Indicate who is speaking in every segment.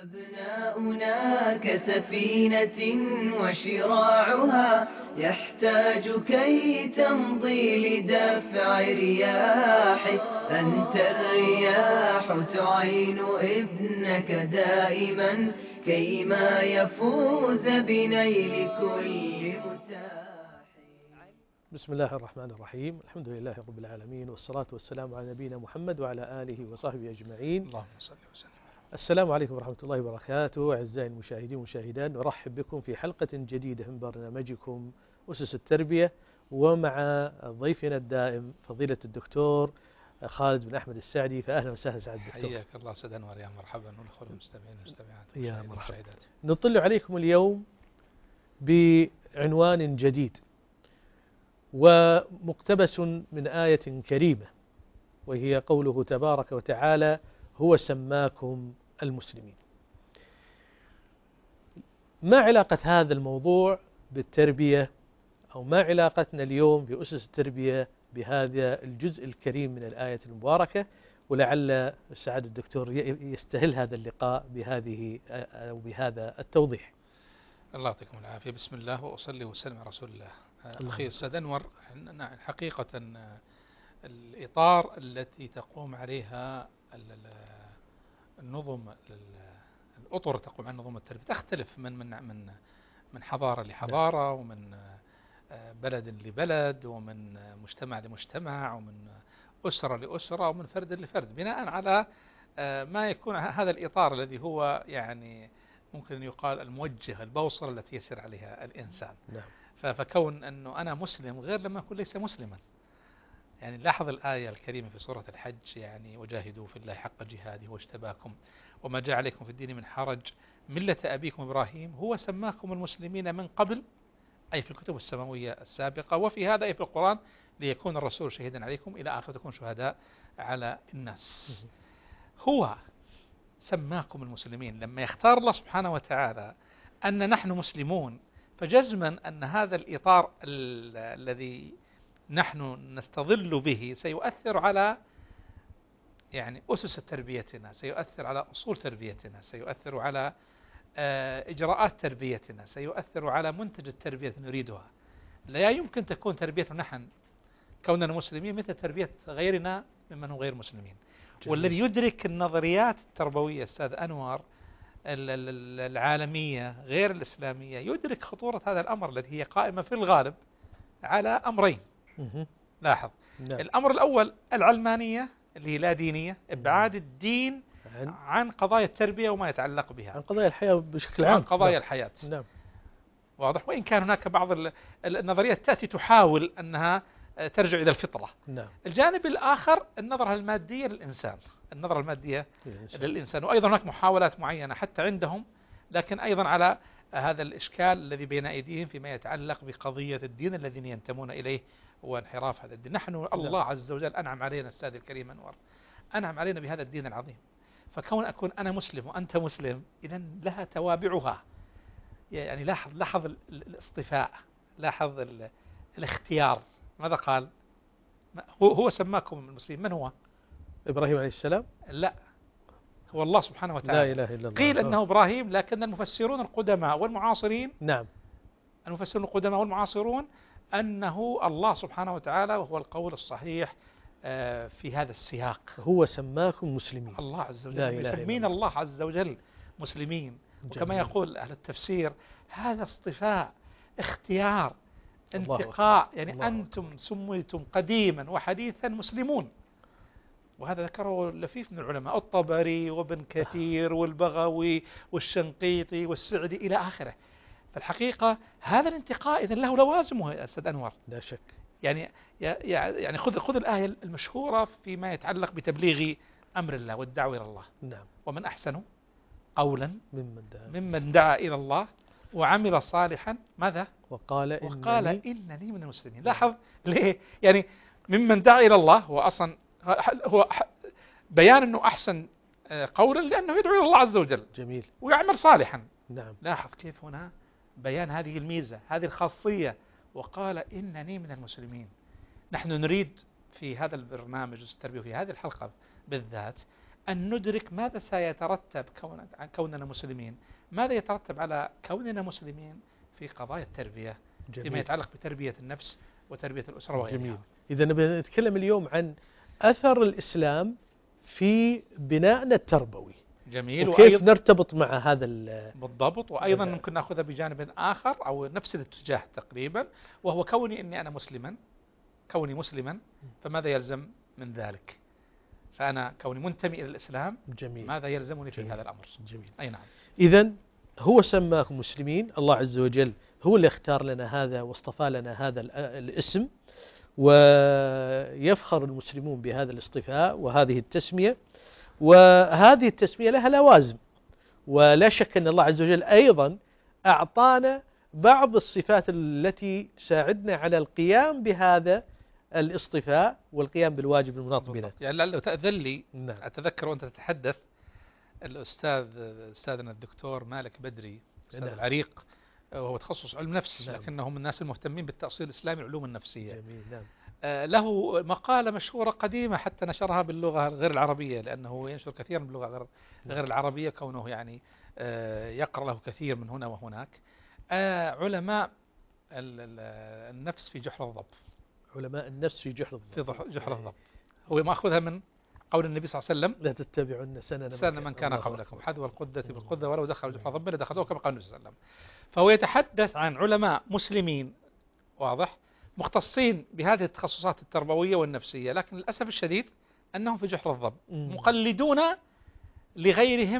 Speaker 1: أبناؤنا كسفينة وشراعها يحتاج كي تمضي لدفع رياحه. أنت الرياح تعين ابنك دائما كيما يفوز بنيل كل متاح.
Speaker 2: بسم الله الرحمن الرحيم. الحمد لله رب العالمين، والصلاة والسلام على نبينا محمد وعلى آله وصحبه أجمعين.
Speaker 3: اللهم صل وسلم.
Speaker 2: السلام عليكم ورحمة الله وبركاته. أعزائي المشاهدين والمشاهدات، نرحب بكم في حلقة جديدة من برنامجكم أسس التربية، ومع ضيفنا الدائم فضيلة الدكتور خالد بن أحمد السعدي. فأهلا وسهلا سعد الدكتور.
Speaker 3: حياك الله أستاذ أنور، يا مرحبا، والأخوة المستمعين والمستمعات
Speaker 2: يا مرحبا.
Speaker 3: والمشاهدات.
Speaker 2: نطل عليكم اليوم بعنوان جديد ومقتبس من آية كريمة، وهي قوله تبارك وتعالى: هو سماكم المسلمين. ما علاقة هذا الموضوع بالتربية، أو ما علاقتنا اليوم بأسس التربية بهذا الجزء الكريم من الآية المباركة؟ ولعل سعادة الدكتور يستهل هذا اللقاء بهذا التوضيح.
Speaker 3: الله يعطيكم العافية. بسم الله وأصلي وسلم على رسول الله. أخي أستاذ أنور، حقيقة الإطار التي تقوم عليها النظم، الأطر تقوم على نظم التربية تختلف من حضارة لحضارة، ومن بلد لبلد، ومن مجتمع لمجتمع، ومن أسرة لأسرة، ومن فرد لفرد، بناء على ما يكون هذا الإطار الذي هو يعني ممكن أن يقال الموجه، البوصلة التي يسير عليها الإنسان. فكون أنه أنا مسلم غير لما أكون ليس مسلما. يعني لاحظ الآية الكريمة في سورة الحج، يعني وجاهدوا في الله حق جهاده واجتباكم وما جعل عليكم في الدين من حرج ملة أبيكم إبراهيم هو سماكم المسلمين من قبل، أي في الكتب السماوية السابقة، وفي هذا أي في القرآن، ليكون الرسول شهيدا عليكم إلى آخر، تكون شهداء على الناس. هو سماكم المسلمين. لما يختار الله سبحانه وتعالى أن نحن مسلمون، فجزما أن هذا الإطار الذي نحن نستظل به سيؤثر على يعني أسس تربيتنا، سيؤثر على أصول تربيتنا، سيؤثر على إجراءات تربيتنا، سيؤثر على منتج التربية نريدها. لا يمكن تكون تربيتنا نحن كوننا مسلمين مثل تربية غيرنا ممن هم غير مسلمين. والذي يدرك النظريات التربوية أستاذ أنور العالمية غير الإسلامية يدرك خطورة هذا الأمر، الذي هي قائمة في الغالب على أمرين. لاحظ، الأمر الأول العلمانية اللي هي لا دينية، إبعاد الدين عن قضايا التربية وما يتعلق بها،
Speaker 2: عن قضايا الحياة بشكل عام،
Speaker 3: عن قضايا الحياة.
Speaker 2: نعم.
Speaker 3: واضح. وإن كان هناك بعض النظريات تأتي تحاول أنها ترجع إلى الفطرة.
Speaker 2: نعم.
Speaker 3: الجانب الآخر النظرة المادية للإنسان، النظرة المادية للإنسان. وأيضا هناك محاولات معينة حتى عندهم، لكن أيضا على هذا الإشكال الذي بين أيديهم فيما يتعلق بقضية الدين الذين ينتمون إليه وانحراف هذا الدين. نحن الله عز وجل أنعم علينا أستاذ الكريم أنور، أنعم علينا بهذا الدين العظيم. فكون أكون أنا مسلم وأنت مسلم، إذن لها توابعها. يعني لاحظ الاصطفاء، لاحظ الاختيار. ماذا قال؟ هو سماكم المسلمين. من هو؟
Speaker 2: إبراهيم عليه السلام؟
Speaker 3: لا، هو الله سبحانه وتعالى.
Speaker 2: لا إله إلا الله.
Speaker 3: قيل أنه إبراهيم، لكن المفسرون القدماء والمعاصرين،
Speaker 2: نعم،
Speaker 3: المفسرون القدماء والمعاصرون، أنه الله سبحانه وتعالى، وهو القول الصحيح في هذا السياق.
Speaker 2: هو سماكم مسلمين.
Speaker 3: الله عز وجل يسمين الله عز وجل مسلمين. وكما يقول أهل التفسير، هذا اصطفاء، اختيار، انتقاء. يعني أنتم سميتم قديما وحديثا مسلمون. وهذا ذكره لفيف من العلماء، الطبري وابن كثير والبغوي والشنقيطي والسعدي إلى آخره. فالحقيقة هذا الانتقاء إذن له لوازمه يا أستاذ أنور،
Speaker 2: لا شك.
Speaker 3: يعني خذ الآية المشهورة فيما يتعلق بتبليغ أمر الله والدعوة إلى الله.
Speaker 2: نعم.
Speaker 3: ومن أحسن قولا
Speaker 2: ممن
Speaker 3: دعا إلى الله وعمل صالحا، ماذا؟
Speaker 2: وقال
Speaker 3: إنني من المسلمين. لاحظ ليه؟ يعني ممن دعا إلى الله هو أصلا هو بيان أنه أحسن قولا، لأنه يدعو إلى الله عز وجل.
Speaker 2: جميل.
Speaker 3: ويعمل صالحا.
Speaker 2: نعم.
Speaker 3: لاحظ كيف هنا بيان هذه الميزة، هذه الخاصية. وقال إنني من المسلمين. نحن نريد في هذا البرنامج التربية، في هذه الحلقة بالذات، أن ندرك ماذا سيترتب كوننا مسلمين، ماذا يترتب على كوننا مسلمين في قضايا التربية فيما يتعلق بتربية النفس وتربية الأسرة وغيرها.
Speaker 2: جميل. إذا نتكلم اليوم عن أثر الإسلام في بنائنا التربوي.
Speaker 3: جميل.
Speaker 2: وكيف نرتبط مع هذا
Speaker 3: بالضبط. وأيضا ممكن نأخذها بجانب آخر أو نفس الاتجاه تقريبا، وهو كوني أني أنا مسلما، كوني مسلما فماذا يلزم من ذلك؟ فأنا كوني منتمي إلى الإسلام،
Speaker 2: جميل.
Speaker 3: ماذا يلزمني في
Speaker 2: جميل.
Speaker 3: هذا الأمر؟
Speaker 2: جميل.
Speaker 3: أي نعم.
Speaker 2: إذا هو سماكم مسلمين، الله عز وجل هو اللي اختار لنا هذا واصطفى لنا هذا الاسم، ويفخر المسلمون بهذا الاصطفاء وهذه التسمية، وهذه التسمية لها لوازم، ولا شك أن الله عز وجل أيضا أعطانا بعض الصفات التي تساعدنا على القيام بهذا الاصطفاء والقيام بالواجب المناط بنا.
Speaker 3: يعني لو تأذن لي،
Speaker 2: نعم.
Speaker 3: أتذكر وأنت تتحدث أستاذنا الدكتور مالك بدري، أستاذ
Speaker 2: نعم.
Speaker 3: العريق، وهو تخصص علم نفس،
Speaker 2: نعم.
Speaker 3: لكنه من الناس المهتمين بالتأصيل الإسلامي العلوم النفسية.
Speaker 2: جميل. نعم.
Speaker 3: له مقالة مشهورة قديمة حتى نشرها باللغة غير العربية، لأنه ينشر كثيرا باللغة غير العربية، كونه يعني يقرأ له كثير من هنا وهناك. علماء النفس في جحر الضب.
Speaker 2: علماء النفس في جحر الضب.
Speaker 3: في جحر الضب. هو مأخذها من قول النبي صلى الله عليه وسلم:
Speaker 2: لا تتبعن سنن
Speaker 3: من كان قبلكم حذو القدة بالقدة ولو دخلوا جحر الضب لدخلوه، كما قال النبي صلى الله عليه وسلم. فهو يتحدث عن علماء مسلمين، واضح، مختصين بهذه التخصصات التربوية والنفسية، لكن للأسف الشديد أنهم في جحر الضب، مقلدون لغيرهم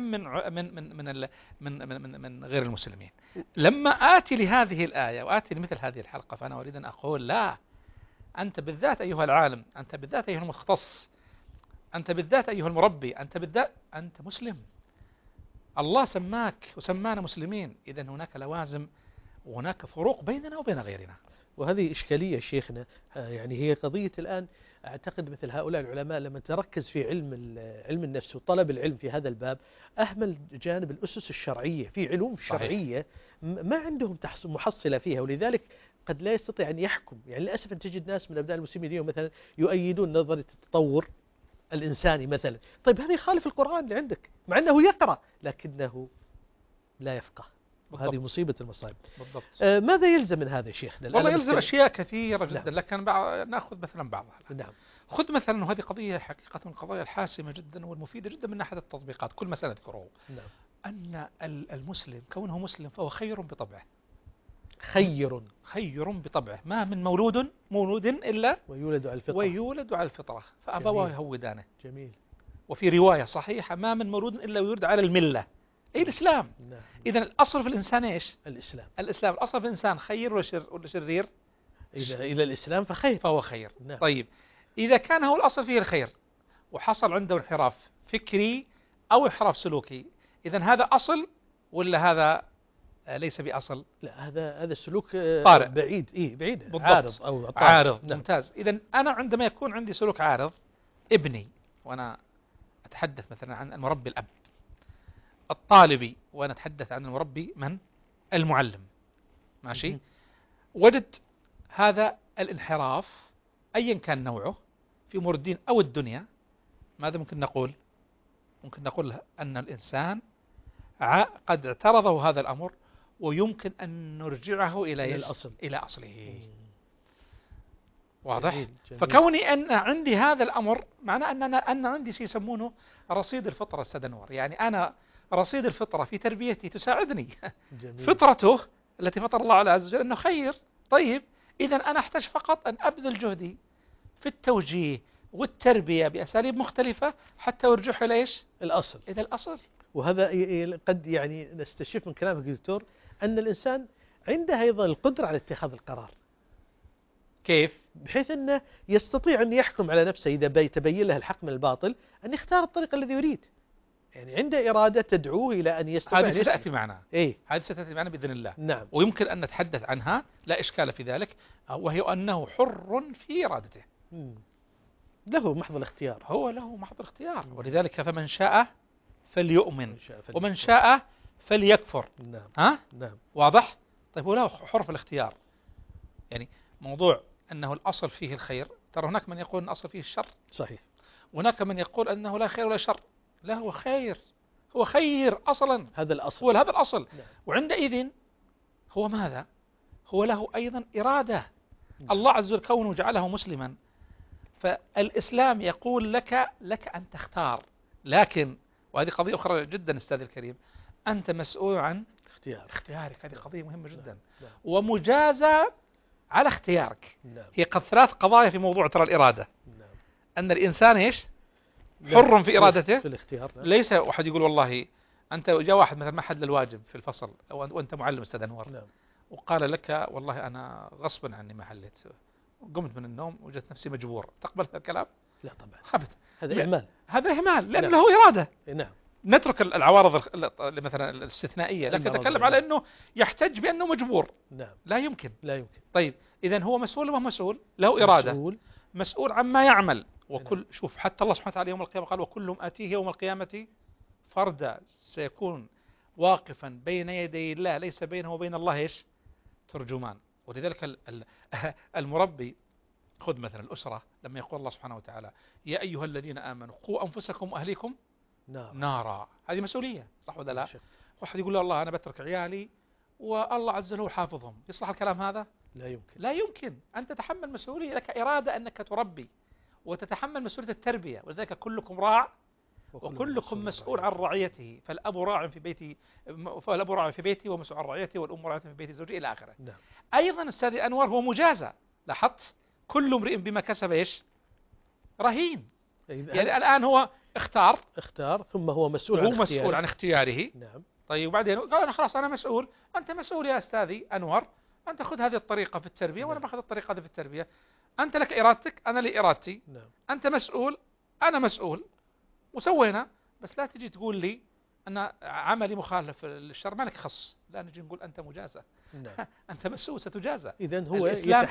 Speaker 3: من غير المسلمين. لما آتي لهذه الآية وآتي لمثل هذه الحلقة، فأنا أريد أن أقول: لا، أنت بالذات أيها العالم، أنت بالذات أيها المختص، أنت بالذات أيها المربي، أنت بالذات أنت مسلم. الله سماك وسمانا مسلمين، إذا هناك لوازم وهناك فروق بيننا وبين غيرنا.
Speaker 2: وهذه إشكالية شيخنا، يعني هي قضية الآن. أعتقد مثل هؤلاء العلماء لما تركز في علم النفس وطلب العلم في هذا الباب، أهمل جانب الأسس الشرعية. في علوم شرعية ما عندهم محصلة فيها، ولذلك قد لا يستطيع أن يحكم. يعني للأسف أن تجد ناس من أبناء المسلمين اليوم مثلا يؤيدون نظرية التطور الإنساني مثلا. طيب هذا يخالف القرآن اللي عندك، مع أنه يقرأ لكنه لا يفقه. هذه مصيبة المصائب.
Speaker 3: بالضبط.
Speaker 2: ماذا يلزم من هذا يا شيخنا؟
Speaker 3: والله يلزم أشياء كثيرة جدا.
Speaker 2: نعم.
Speaker 3: لكن نأخذ مثلا بعضها.
Speaker 2: نعم.
Speaker 3: خذ مثلا، وهذه قضية حقيقة من القضايا الحاسمة جدا والمفيدة جدا من ناحية التطبيقات، كل ما سنذكره.
Speaker 2: نعم.
Speaker 3: أن المسلم كونه مسلم فهو خير بطبعه.
Speaker 2: خير
Speaker 3: بطبعه، ما من مولود إلا
Speaker 2: ويولد على الفطرة
Speaker 3: فأبواه يهودانه.
Speaker 2: جميل.
Speaker 3: وفي رواية صحيحة: ما من مولود إلا ويولد على الملة، أي الإسلام.
Speaker 2: نعم.
Speaker 3: إذن الأصل في الإنسان إيش؟
Speaker 2: الإسلام.
Speaker 3: الأصل في الإنسان خير ولا شرير؟
Speaker 2: إذا إلى الإسلام فهو خير.
Speaker 3: نعم. طيب إذا كان هو الأصل فيه الخير وحصل عنده انحراف فكري أو انحراف سلوكي، إذن هذا أصل ولا هذا ليس بأصل؟
Speaker 2: لا، هذا السلوك
Speaker 3: طارئ،
Speaker 2: بعيد.
Speaker 3: بالضبط.
Speaker 2: عارض.
Speaker 3: نعم. ممتاز. إذن أنا عندما يكون عندي سلوك عارض، ابني، وأنا أتحدث مثلا عن المربي الأب، الطالبي، وأنا أتحدث عن المربي من؟ المعلم، ماشي؟ وجد هذا الانحراف أيا كان نوعه في أمور الدين أو الدنيا، ماذا ممكن نقول؟ ممكن نقول أن الإنسان قد اعترضه هذا الأمر، ويمكن أن نرجعه إلى أصله. واضح؟ جميل. فكوني أن عندي هذا الأمر معناه أن عندي شيء يسمونه رصيد الفطرة السدنور. يعني أنا رصيد الفطرة في تربيتي تساعدني.
Speaker 2: جميل.
Speaker 3: فطرته التي فطر الله على عز وجل أنه خير. طيب إذن أنا أحتاج فقط أن أبذل جهدي في التوجيه والتربية بأساليب مختلفة حتى أرجح إلى إيش؟ إلى الأصل.
Speaker 2: وهذا قد يعني نستشف من كلامك دكتور أن الإنسان عنده أيضا القدرة على اتخاذ القرار.
Speaker 3: كيف؟
Speaker 2: بحيث أنه يستطيع أن يحكم على نفسه إذا يتبين له الحق من الباطل، أن يختار الطريق الذي يريد. يعني عنده إرادة تدعوه إلى أن يستطيع.
Speaker 3: هذه ستأتي معنا.
Speaker 2: هذه
Speaker 3: ستأتي معنا بإذن الله.
Speaker 2: نعم.
Speaker 3: ويمكن أن نتحدث عنها، لا إشكال في ذلك، وهي أنه حر في إرادته.
Speaker 2: له محض الاختيار.
Speaker 3: هو له محض الاختيار. ولذلك فمن شاء فليؤمن ومن شاء فليكفر.
Speaker 2: نعم. نعم.
Speaker 3: واضح؟ طيب هو له حر في الاختيار. يعني موضوع أنه الأصل فيه الخير، ترى هناك من يقول أن الأصل فيه الشر.
Speaker 2: صحيح.
Speaker 3: وهناك من يقول أنه لا خير ولا شر، لا هو خير، هو خير أصلا،
Speaker 2: هذا الأصل.
Speaker 3: هو هذا الأصل.
Speaker 2: نعم.
Speaker 3: وعندئذ هو ماذا؟ هو له أيضا إرادة.
Speaker 2: نعم.
Speaker 3: الله عز وجل كونه جعله مسلما، فالإسلام يقول لك أن تختار، لكن وهذه قضية أخرى جدا أستاذ الكريم، أنت مسؤول عن اختيارك. هذه قضية مهمة جدا.
Speaker 2: نعم.
Speaker 3: ومجازى على اختيارك.
Speaker 2: نعم.
Speaker 3: هي قد 3 قضايا في موضوع ترى الإرادة.
Speaker 2: نعم.
Speaker 3: أن الإنسان إيش؟ حر في إرادته
Speaker 2: في الاختيار. نعم.
Speaker 3: ليس واحد يقول والله أنت جاء واحد مثلا ما حل الواجب في الفصل وأنت معلم أستاذ أنور،
Speaker 2: نعم.
Speaker 3: وقال لك والله أنا غصبا عني ما حليت، قمت من النوم وجدت نفسي مجبور، تقبل هذا الكلام؟
Speaker 2: لا طبعا.
Speaker 3: أبدا.
Speaker 2: هذا إهمال.
Speaker 3: هذا إهمال لأنه
Speaker 2: نعم.
Speaker 3: له إرادة.
Speaker 2: نعم.
Speaker 3: نترك العوارض مثلا الاستثنائية، لكن
Speaker 2: المعارض.
Speaker 3: نتكلم على أنه يحتج بأنه مجبور.
Speaker 2: نعم.
Speaker 3: لا يمكن.
Speaker 2: لا يمكن.
Speaker 3: طيب إذا هو مسؤول وما مسؤول؟ له إرادة. مسؤول عما يعمل. وكل شوف حتى الله سبحانه وتعالى يوم القيامة قال وكلهم آتيه يوم القيامة فردا، سيكون واقفا بين يدي الله ليس بينه وبين الله إيش؟ ترجمان. ولذلك المربي، خذ مثلا الأسرة لما يقول الله سبحانه وتعالى يا أيها الذين آمنوا قوا أنفسكم وأهليكم نارا، هذه مسؤولية، صح ولا لا؟ واحد يقول له الله أنا بترك عيالي والله عز وجل حافظهم، يصلح الكلام هذا؟
Speaker 2: لا يمكن.
Speaker 3: لا يمكن. أنت تتحمل مسؤولية، لك إرادة أنك تربي وتتحمل مسؤولية التربية، ولذلك كلكم راع وكلكم مسؤول عن رعيته، فالأب راع في بيتي، فالأب راع في بيتي ومسؤول عن رعيته، والأم راع في بيت زوجي إلى آخره.
Speaker 2: نعم.
Speaker 3: أيضا أستاذ أنور هو مجازى، لاحظت؟ كل امرئ بما كسب إيش؟ رهين. يعني الآن هو اختار
Speaker 2: ثم هو مسؤول
Speaker 3: عن اختياره.
Speaker 2: نعم.
Speaker 3: طيب وبعدين قال أنا خلاص أنا مسؤول. أنت مسؤول يا أستاذي أنور، أنت خذ هذه الطريقة في التربية. نعم. وأنا باخذ الطريقة هذه في التربية. أنت لك إرادتك أنا لي إرادتي.
Speaker 2: نعم.
Speaker 3: أنت مسؤول أنا مسؤول، وسوينا. بس لا تجي تقول لي أن عملي مخالف للشرع، ما لك خص. لا نجي نقول أنت مجازى.
Speaker 2: نعم.
Speaker 3: أنت مسؤول ستجازى.
Speaker 2: إذن هو
Speaker 3: الإسلام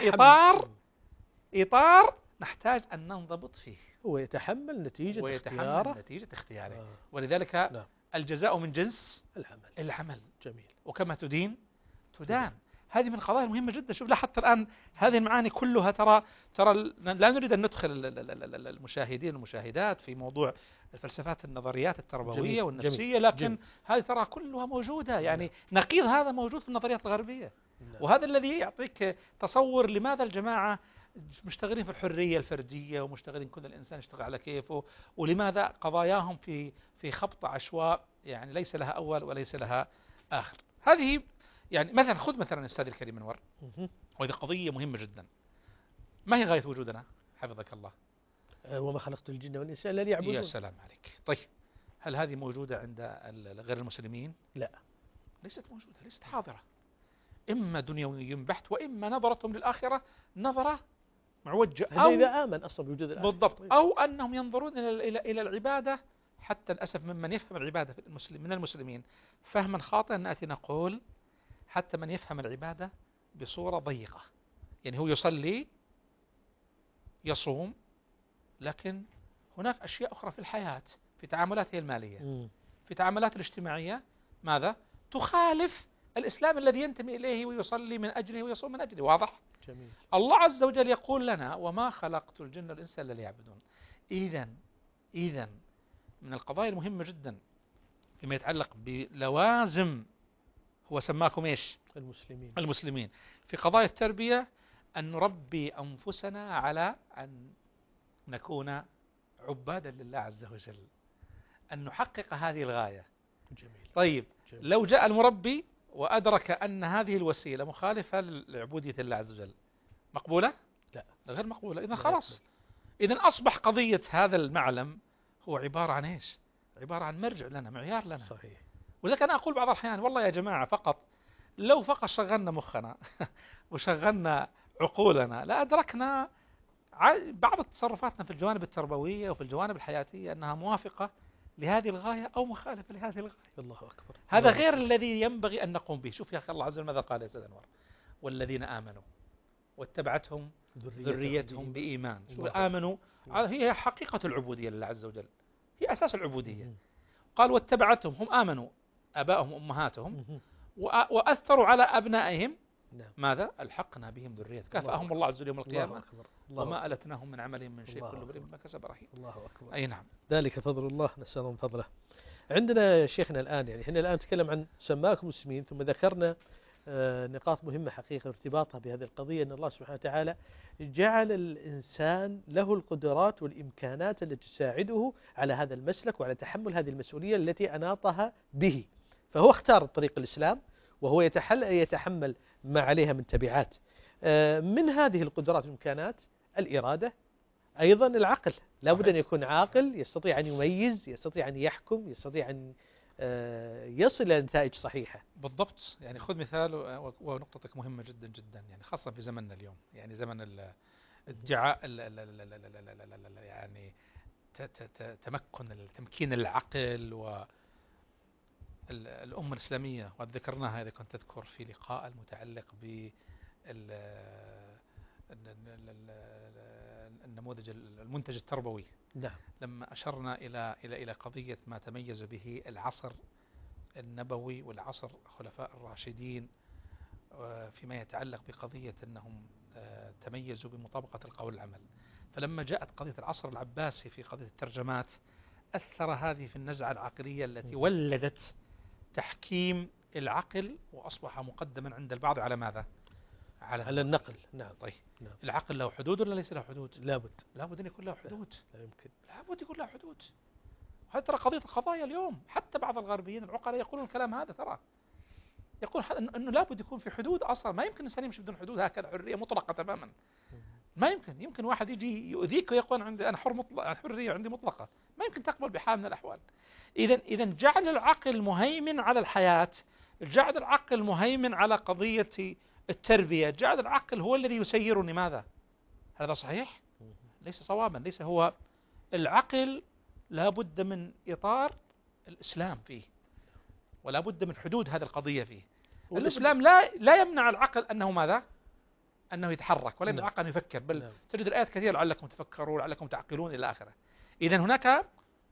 Speaker 3: إطار نحتاج أن ننضبط فيه.
Speaker 2: هو يتحمل نتيجة
Speaker 3: اختياره. ولذلك نعم. الجزاء من جنس العمل.
Speaker 2: جميل.
Speaker 3: وكما تدين تدان. هذه من القضايا المهمة جدا. شوف حتى الآن هذه المعاني كلها ترى لا نريد أن ندخل المشاهدين والمشاهدات في موضوع الفلسفات النظريات التربوية
Speaker 2: جميل.
Speaker 3: والنفسية.
Speaker 2: جميل.
Speaker 3: لكن
Speaker 2: جميل.
Speaker 3: هذه ترى كلها موجودة. يعني نقيض هذا موجود في النظريات الغربية. وهذا الذي يعطيك تصور لماذا الجماعة مشتغلين في الحرية الفردية ومشتغلين كل الإنسان يشتغل على كيفه، ولماذا قضاياهم في خبط عشواء يعني ليس لها أول وليس لها آخر. هذه يعني مثلا خذ مثلا أستاذ الكريم أنور، وهذه قضية مهمة جدا. ما هي غاية وجودنا حفظك الله؟
Speaker 2: وما خلقت الجن والإنس إلا ليعبدون.
Speaker 3: يا سلام عليك. طيب هل هذه موجودة عند غير المسلمين؟
Speaker 2: لا،
Speaker 3: ليست موجودة، ليست حاضرة. إما دنيوي بحت، وإما نظرتهم للآخرة نظرة معوجة،
Speaker 2: أو إذا آمن أصلا بوجود الآخرة.
Speaker 3: بالضبط. أو أنهم ينظرون إلى العبادة، حتى للأسف ممن يفهم العبادة من المسلمين فهما خاطئا. نأتي نقول حتى من يفهم العبادة بصورة ضيقة، يعني هو يصلي يصوم، لكن هناك أشياء أخرى في الحياة، في تعاملاته المالية، في تعاملاته الاجتماعية، ماذا؟ تخالف الإسلام الذي ينتمي إليه ويصلي من أجله ويصوم من أجله. واضح؟
Speaker 2: جميل.
Speaker 3: الله عز وجل يقول لنا وما خلقت الجن والإنس إلا ليعبدون. إذن من القضايا المهمة جدا فيما يتعلق بلوازم، هو سماكم إيش؟ المسلمين في قضايا التربية، أن نربي أنفسنا على أن نكون عبادا لله عز وجل، أن نحقق هذه الغاية.
Speaker 2: جميل.
Speaker 3: طيب جميل. لو جاء المربي وأدرك أن هذه الوسيلة مخالفة لعبودية الله عز وجل، مقبولة؟
Speaker 2: لا،
Speaker 3: غير مقبولة. إذن خلاص، إذن أصبح قضية هذا المعلم هو عبارة عن إيش؟ عبارة عن مرجع لنا، معيار لنا.
Speaker 2: صحيح.
Speaker 3: ولذلك أنا أقول بعض الأحيان والله يا جماعة لو فقط شغلنا مخنا وشغلنا عقولنا لأدركنا بعض تصرفاتنا في الجوانب التربوية وفي الجوانب الحياتية أنها موافقة لهذه الغاية أو مخالفة لهذه الغاية.
Speaker 2: الله أكبر.
Speaker 3: هذا غير الذي ينبغي أن نقوم به. شوف يا أخي الله عز وجل ماذا قال يا سيدنا أنور؟ والذين آمنوا واتبعتهم ذريتهم بإيمان. آمنوا هي حقيقة العبودية لله عز وجل، هي أساس العبودية. قال واتبعتهم، هم آمنوا، أبائهم وأمهاتهم، وأثروا على أبنائهم
Speaker 2: نعم.
Speaker 3: ماذا؟ ألحقنا بهم ذرية كافأهم الله عز وجل يوم القيامة
Speaker 2: الله أكبر.
Speaker 3: وما ألتناهم من عملهم من شيء، كل امرئ بما كسب رهين.
Speaker 2: الله أكبر.
Speaker 3: أي نعم.
Speaker 2: ذلك فضل الله، نسأل من فضله. عندنا شيخنا الآن، يعني احنا الآن نتكلم عن سماكم مسلمين، ثم ذكرنا نقاط مهمة حقيقة ارتباطها بهذه القضية، أن الله سبحانه وتعالى جعل الإنسان له القدرات والإمكانات التي تساعده على هذا المسلك وعلى تحمل هذه المسؤولية التي أناطها به، فهو اختار طريق الإسلام وهو يتحمل ما عليها من تبعات. من هذه القدرات والإمكانات الإرادة، أيضا العقل، لا بد أن يكون عاقل يستطيع أن يميز، يستطيع أن يحكم، يستطيع أن يصل إلى نتائج صحيحة.
Speaker 3: بالضبط. يعني خذ مثال، ونقطتك مهمة جدا جدا، يعني خاصة في زمننا اليوم، يعني زمن الادعاء يعني تمكين العقل. والأمة الإسلامية وذكرناها إذا كنت تذكر في لقاء المتعلق ب النموذج المنتج التربوي.
Speaker 2: نعم.
Speaker 3: لما أشرنا إلى قضية ما تميز به العصر النبوي والعصر الخلفاء الراشدين فيما يتعلق بقضية أنهم تميزوا بمطابقة القول والعمل. فلما جاءت قضية العصر العباسي في قضية الترجمات، أثر هذه في النزعة العقلية التي ولدت تحكيم العقل، وأصبح مقدما عند البعض على ماذا؟
Speaker 2: على النقل. نعم.
Speaker 3: طيب.
Speaker 2: نعم.
Speaker 3: العقل له حدود ولا ليس له حدود؟
Speaker 2: لابد
Speaker 3: أن يكون له حدود.
Speaker 2: لا يمكن.
Speaker 3: لابد يكون له حدود. هذا ترى قضية القضايا اليوم، حتى بعض الغربيين العقلاء يقولون الكلام هذا، ترى يقول أنه لابد يكون في حدود. أصلا ما يمكن الإنسان يمشي بدون حدود هكذا حرية مطلقة تماما. ما يمكن واحد يجي يؤذيك ويقول عندي أنا حر مطلق، حرية عندي مطلقة. ما يمكن تقبل بحال من الأحوال. إذا جعل العقل مهيمن على الحياة، جعل العقل مهيمن على قضية التربية، جعل العقل هو الذي يسيرني. ماذا؟ هذا صحيح؟ ليس صوابا. ليس هو العقل. لا بد من إطار الإسلام فيه، ولا بد من حدود هذه القضية فيه. الإسلام لا يمنع العقل أنه ماذا؟ أنه يتحرك، ولا يمنع العقل أن يفكر، بل تجد الآيات كثيرة لعلكم تفكرون لعلكم تعقلون إلى آخره. إذن هناك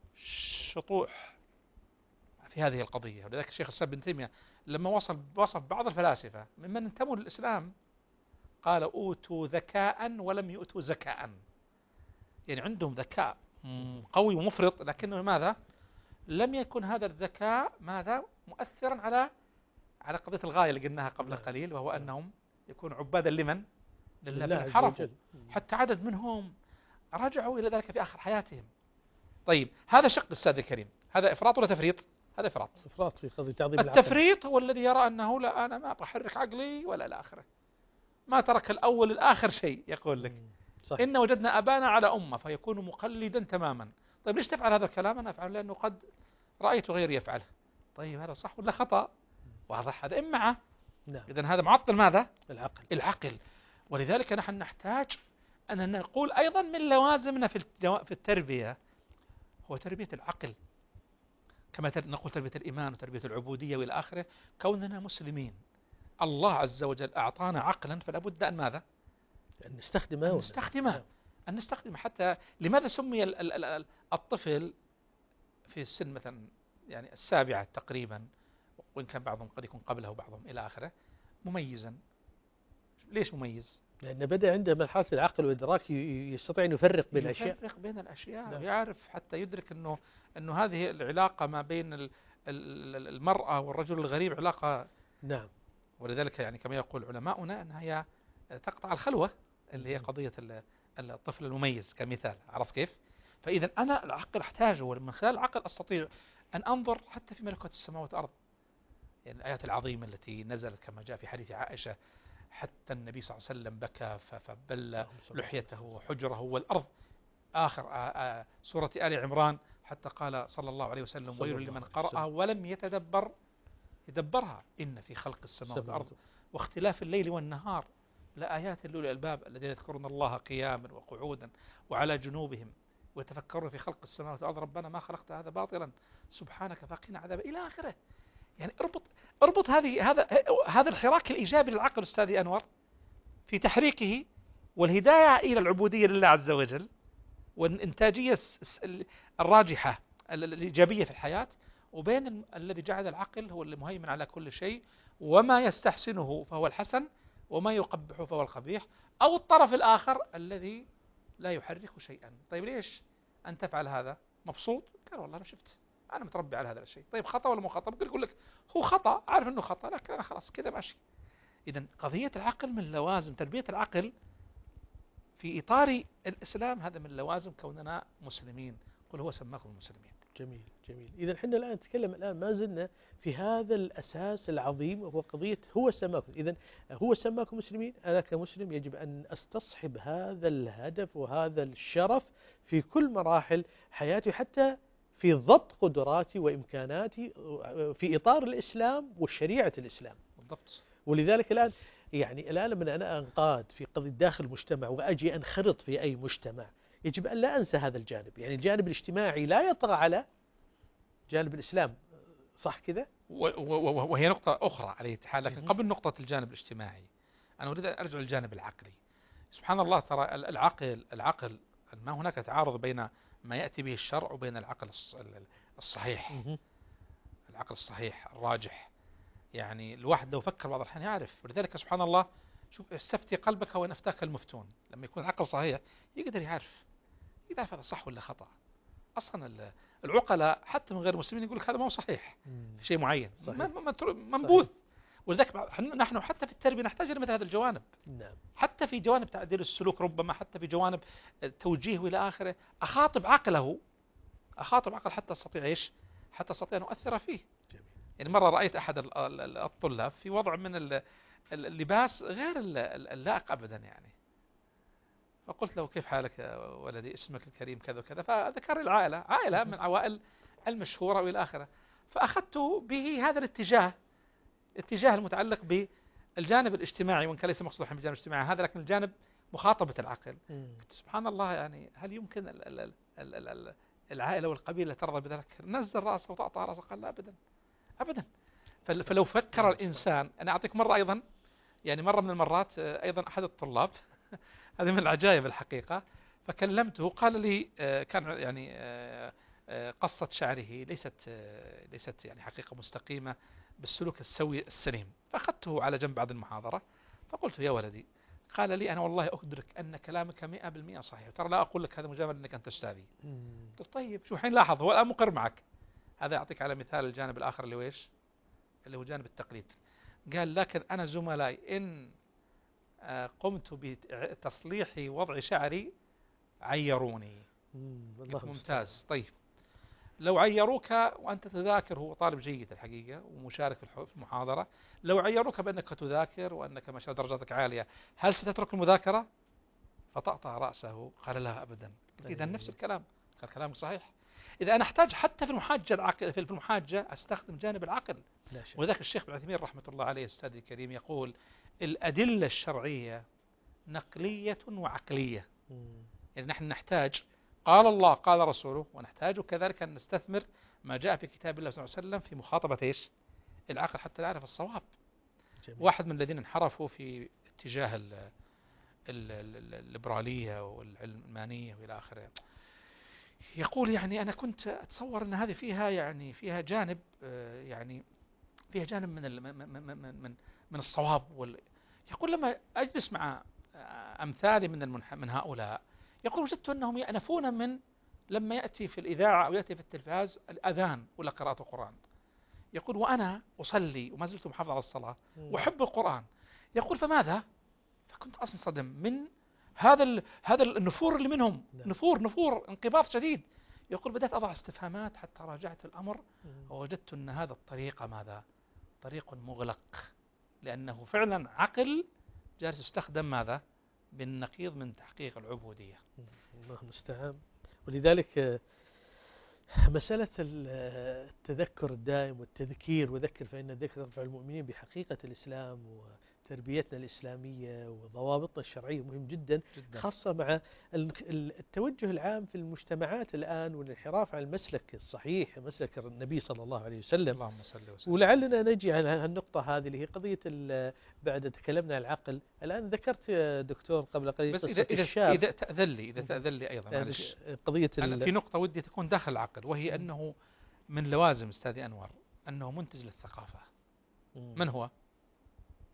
Speaker 3: شطوح في هذه القضية. ولذلك الشيخ الإسلام ابن تيمية لما وصف بعض الفلاسفة ممن انتموا للإسلام قال أوتوا ذكاء ولم يؤتوا زكاء. يعني عندهم ذكاء قوي ومفرط، لكنه ماذا؟ لم يكن هذا الذكاء ماذا؟ مؤثرا على قضية الغاية اللي قلناها قبل قليل، وهو أنهم يكونوا عبادا لمن؟ لله. انحرفوا حتى عدد منهم رجعوا إلى ذلك في آخر حياتهم. طيب، هذا شق الأستاذ الكريم. هذا إفراط ولا تفريط؟ هذا إفراط
Speaker 2: في قضية تعظيم
Speaker 3: التفريط هو الذي يرى أنه لا، أنا ما بحرك عقلي ولا إلى آخره، ما ترك الأول الآخر شيء. يقول لك صحيح. إن وجدنا أبانا على أمة، فيكون مقلدا تماما. طيب ليش تفعل هذا الكلام؟ أنا أفعل لأنه قد رأيت غيري يفعله. طيب هذا صح ولا خطأ؟ واضح هذا إما.
Speaker 2: نعم.
Speaker 3: إذن هذا معطل ماذا؟
Speaker 2: العقل.
Speaker 3: ولذلك نحن نحتاج أن نقول أيضا من لوازمنا في التربية هو تربية العقل، كما نقول تربية الإيمان وتربية العبودية وإلى آخره. كوننا مسلمين، الله عز وجل أعطانا عقلا، فلا بد أن ماذا؟
Speaker 2: أن نستخدمه. حتى لماذا سمي الطفل في السن مثلا يعني 7 تقريبا، وإن كان بعضهم قد يكون قبله وبعضهم إلى آخره، مميزا؟ ليش مميز؟ لأنه بدأ عنده مرحلة العقل والإدراك، يستطيع أن يفرق بين
Speaker 3: الأشياء. نعم. ويعرف حتى يدرك أنه هذه العلاقة ما بين المرأة والرجل الغريب علاقة.
Speaker 2: نعم.
Speaker 3: ولذلك يعني كما يقول علماؤنا أنها هي تقطع الخلوة، اللي هي قضية الطفل المميز كمثال. عرفت كيف؟ فإذا أنا العقل أحتاجه، ومن خلال العقل أستطيع أن أنظر حتى في ملكوت السماوات والأرض. يعني الآيات العظيمة التي نزلت كما جاء في حديث عائشة، حتى النبي صلى الله عليه وسلم بكى فبل لحيته وحجره والأرض. آخر سورة آل عمران حتى قال صلى الله عليه وسلم ويل لمن قرأها ولم يدبرها إن في خلق السماوات والأرض واختلاف الليل والنهار لآيات لأولي الألباب الذين يذكرون الله قياما وقعودا وعلى جنوبهم ويتفكرون في خلق السماوات والأرض ربنا ما خلقت هذا باطلا سبحانك فقنا عذاب إلى آخره. يعني اربط هذا الحراك الإيجابي للعقل أستاذي أنور في تحريكه والهداية إلى العبودية لله عز وجل والإنتاجية الراجحة الإيجابية في الحياة، وبين الذي جعل العقل هو المهيمن على كل شيء، وما يستحسنه فهو الحسن وما يقبح فهو القبيح، أو الطرف الآخر الذي لا يحرك شيئا. طيب ليش أن تفعل هذا؟ مبسوط؟ قال والله أنا شفت، أنا متربي على هذا الشيء. طيب خطأ ولا مو خطأ؟ ممكن يقول لك هو خطأ، عارف أنه خطأ، لكن أنا خلاص كذا ماشي. إذن قضية العقل من لوازم تربية العقل في إطار الإسلام، هذا من لوازم كوننا مسلمين. قل هو سماكم المسلمين.
Speaker 2: جميل جميل. إذا احنا الآن نتكلم، الآن ما زلنا في هذا الأساس العظيم وهو قضية هو سماكم. إذا هو سماكم مسلمين، أنا كمسلم يجب أن أستصحب هذا الهدف وهذا الشرف في كل مراحل حياتي، حتى في ضبط قدراتي وإمكاناتي في إطار الإسلام وشريعة الإسلام.
Speaker 3: بالضبط.
Speaker 2: ولذلك الآن يعني الآن لما أنا أنقاد في قضية داخل المجتمع وأجي أنخرط في أي مجتمع، يجب أن لا أنسى هذا الجانب. يعني الجانب الاجتماعي لا يطغى على جانب الإسلام، صح كذا؟
Speaker 3: وهي نقطة أخرى على الاتحاد. لكن قبل نقطة الجانب الاجتماعي أنا أريد أن أرجع للجانب العقلي. سبحان الله، ترى العقل ما هناك تعارض بين ما يأتي به الشرع وبين العقل الصحيح. العقل الصحيح الراجح، يعني الواحد لو فكر بعض الأحيان يعرف. ولذلك سبحان الله، شوف، استفتي قلبك وإن أفتاك المفتون. لما يكون العقل صحيح يقدر يعرف هذا صح ولا خطأ. أصلا العقلاء حتى من غير المسلمين يقول لك هذا ما هو صحيح في شيء معين، منبوذ. ولذلك نحن حتى في التربية نحتاج إلى مثل هذا الجوانب.
Speaker 2: نعم.
Speaker 3: حتى في جوانب تعديل السلوك، ربما حتى في جوانب التوجيه وإلى آخره، أخاطب عقل حتى أستطيع إيش؟ حتى أستطيع أن أؤثر فيه.
Speaker 2: جميل.
Speaker 3: يعني مرة رأيت أحد الطلاب في وضع من اللباس غير اللائق أبدا يعني، فقلت له كيف حالك يا ولدي، اسمك الكريم كذا وكذا، فذكر العائلة، عائلة من عوائل المشهورة وإلى آخره. فأخذت به هذا الاتجاه المتعلق بالجانب الاجتماعي، وإن كان ليس مقصود بالجانب الاجتماعي هذا، لكن الجانب مخاطبة العقل. قلت سبحان الله، يعني هل يمكن العائلة والقبيلة ترضى بذلك؟ نزل رأسه وطأطأ رأسه، قال لا أبدا أبدا. فلو فكر الإنسان، أنا أعطيك مرة أيضا، يعني مرة من المرات أيضا أحد الطلاب هذه من العجائب الحقيقة، فكلمته قال لي كان يعني قصة شعره ليست يعني حقيقة مستقيمة بالسلوك السوي السليم. فأخذته على جنب بعد المحاضرة فقلت يا ولدي، قال لي أنا والله أدرك أن كلامك 100% صحيح، ترى لا أقول لك هذا مجرد أنك أنت أستاذي. قلت طيب شو حين لاحظ، هو الآن مقر معك. هذا يعطيك على مثال الجانب الآخر اللي هو إيش؟ اللي هو جانب التقليد. قال لكن أنا زملائي إن قمت بتصليح وضع شعري عيروني. ممتاز. طيب لو عيروك وأنت تذاكر، هو طالب جيد الحقيقة ومشارك في المحاضرة، لو عيروك بأنك تذاكر وأنك ما شاء درجاتك عالية، هل ستترك المذاكرة؟ فطأطأ رأسه قال لا أبدا. إذا نفس الكلام، قال كلامك صحيح. إذا أنا أحتاج حتى في المحاجة أستخدم جانب العقل. وذاك الشيخ ابن عثيمين رحمة الله عليه أستاذي الكريم يقول الأدلة الشرعية نقلية وعقلية. يعني نحن نحتاج قال الله قال رسوله، ونحتاج كذلك أن نستثمر ما جاء في كتاب الله صلى الله عليه وسلم في مخاطبة إيش؟ العقل حتى نعرف الصواب. جميل. واحد من الذين انحرفوا في اتجاه الليبرالية والعلمانية وإلى آخره يقول يعني أنا كنت أتصور أن هذه فيها جانب يعني فيها جانب من الصواب يقول لما أجلس مع أمثالي من هؤلاء، يقول وجدت أنهم يأنفون من لما يأتي في الإذاعة أو يأتي في التلفاز الأذان ولا قراءة القرآن. يقول وأنا أصلي وما زلت محافظ على الصلاة وأحب القرآن. يقول فماذا؟ فكنت أصلا صدم من هذا النفور اللي منهم. نفور انقباض شديد. يقول بدأت أضع استفهامات حتى راجعت الأمر ووجدت أن هذا الطريق ماذا؟ طريق مغلق، لأنه فعلا عقل جالس يستخدم ماذا؟ بالنقيض من تحقيق العبودية.
Speaker 2: الله المستعان. ولذلك مسألة التذكر الدائم والتذكير، وذكر فإن الذكر ينفع المؤمنين بحقيقة الإسلام وتربيتنا الإسلامية وضوابطنا الشرعية مهم جدا، خاصة مع التوجه العام في المجتمعات الآن والانحراف عن المسلك الصحيح، مسلك النبي صلى الله عليه وسلم.
Speaker 3: اللهم صل وسلم.
Speaker 2: ولعلنا نجي على النقطة هذه اللي هي قضية بعد تكلمنا عن العقل. الآن ذكرت دكتور قبل قليل قصة الشاب.
Speaker 3: إذا تأذن لي أيضا معلش،
Speaker 2: قضية
Speaker 3: أنا في نقطة ودي تكون داخل العقل، وهي أنه من لوازم أستاذي أنور أنه منتج للثقافة. من هو؟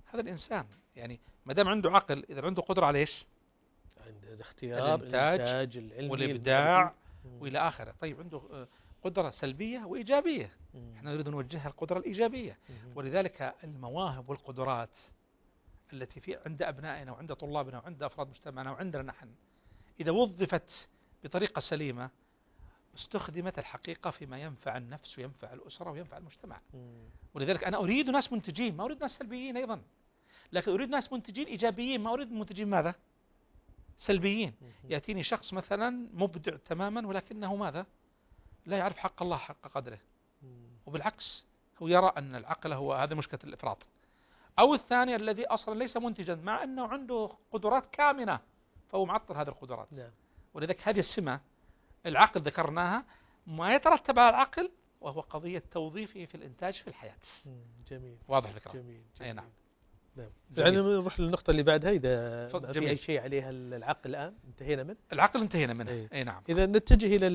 Speaker 3: هذا الإنسان يعني ما دام عنده عقل، إذا عنده قدرة على إيش؟
Speaker 2: عند الاختيار، الإنتاج العلمي،
Speaker 3: والإبداع وإلى آخره. طيب عنده قدرة سلبية وإيجابية، احنا نريد نوجهها القدرة الإيجابية. ولذلك المواهب والقدرات التي في عند أبنائنا وعند طلابنا وعند أفراد مجتمعنا وعندنا نحن، إذا وظفت بطريقة سليمة استخدمت الحقيقة فيما ينفع النفس وينفع الأسرة وينفع المجتمع. ولذلك أنا أريد ناس منتجين، ما أريد ناس سلبيين أيضا، لكن أريد ناس منتجين إيجابيين، ما أريد منتجين ماذا؟ سلبيين. يأتيني شخص مثلا مبدع تماما ولكنه ماذا؟ لا يعرف حق الله حق قدره، وبالعكس هو يرى أن العقل هو هذا مشكلة الإفراط. أو الثاني الذي أصلا ليس منتجا مع أنه عنده قدرات كامنة فهو معطل هذه القدرات. ولذلك هذه السمة العقل ذكرناها، ما يترتب على العقل وهو قضية توظيفه في الإنتاج في الحياة.
Speaker 2: جميل.
Speaker 3: واضح الفكرة؟
Speaker 2: جميل.
Speaker 3: أي نعم.
Speaker 2: يعني نروح للنقطة اللي بعدها، إذا في أي شيء عليها العقل الآن انتهينا منه.
Speaker 3: العقل انتهينا منه. أي نعم.
Speaker 2: إذا نتجه إلى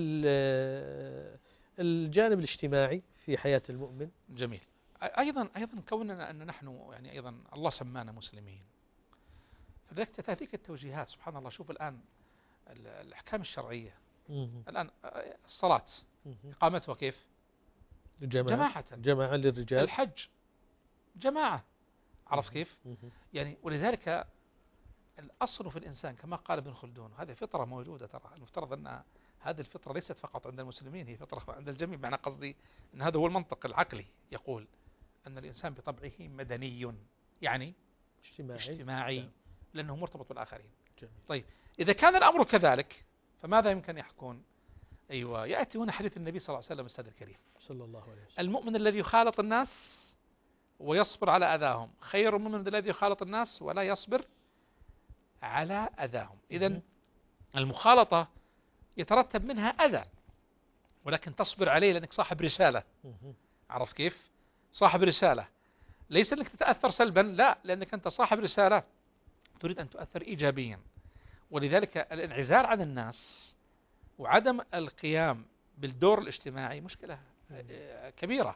Speaker 2: الجانب الاجتماعي في حياة المؤمن.
Speaker 3: جميل. أيضا كوننا أن نحن يعني أيضا الله سمانا مسلمين، فلذلك تأتيك التوجيهات سبحان الله. شوف الآن الأحكام الشرعية الآن، الصلاة إقامتها كيف؟ جماعة
Speaker 2: للرجال.
Speaker 3: الحج جماعة، عرفت كيف؟ يعني ولذلك الأصل في الإنسان كما قال ابن خلدون، هذه فطرة موجودة، ترى المفترض أن هذه الفطرة ليست فقط عند المسلمين، هي فطرة عند الجميع. معنى قصدي أن هذا هو المنطق العقلي، يقول أن الإنسان بطبعه مدني، يعني اجتماعي لأنه مرتبط بالآخرين. جميل. طيب إذا كان الأمر كذلك فماذا يمكن يحكون؟ أيوة، يأتي هنا حديث النبي صلى الله عليه وسلم السيد الكريم
Speaker 2: صلى الله عليه وسلم:
Speaker 3: المؤمن الذي يخالط الناس ويصبر على أذاهم خير من الذي يخالط الناس ولا يصبر على أذاهم. إذن المخالطة يترتب منها أذى، ولكن تصبر عليه لأنك صاحب رسالة. عرفت كيف؟ صاحب رسالة، ليس أنك تتأثر سلبا، لا، لأنك أنت صاحب رسالة تريد أن تؤثر إيجابيا. ولذلك الانعزال عن الناس وعدم القيام بالدور الاجتماعي مشكلة كبيرة.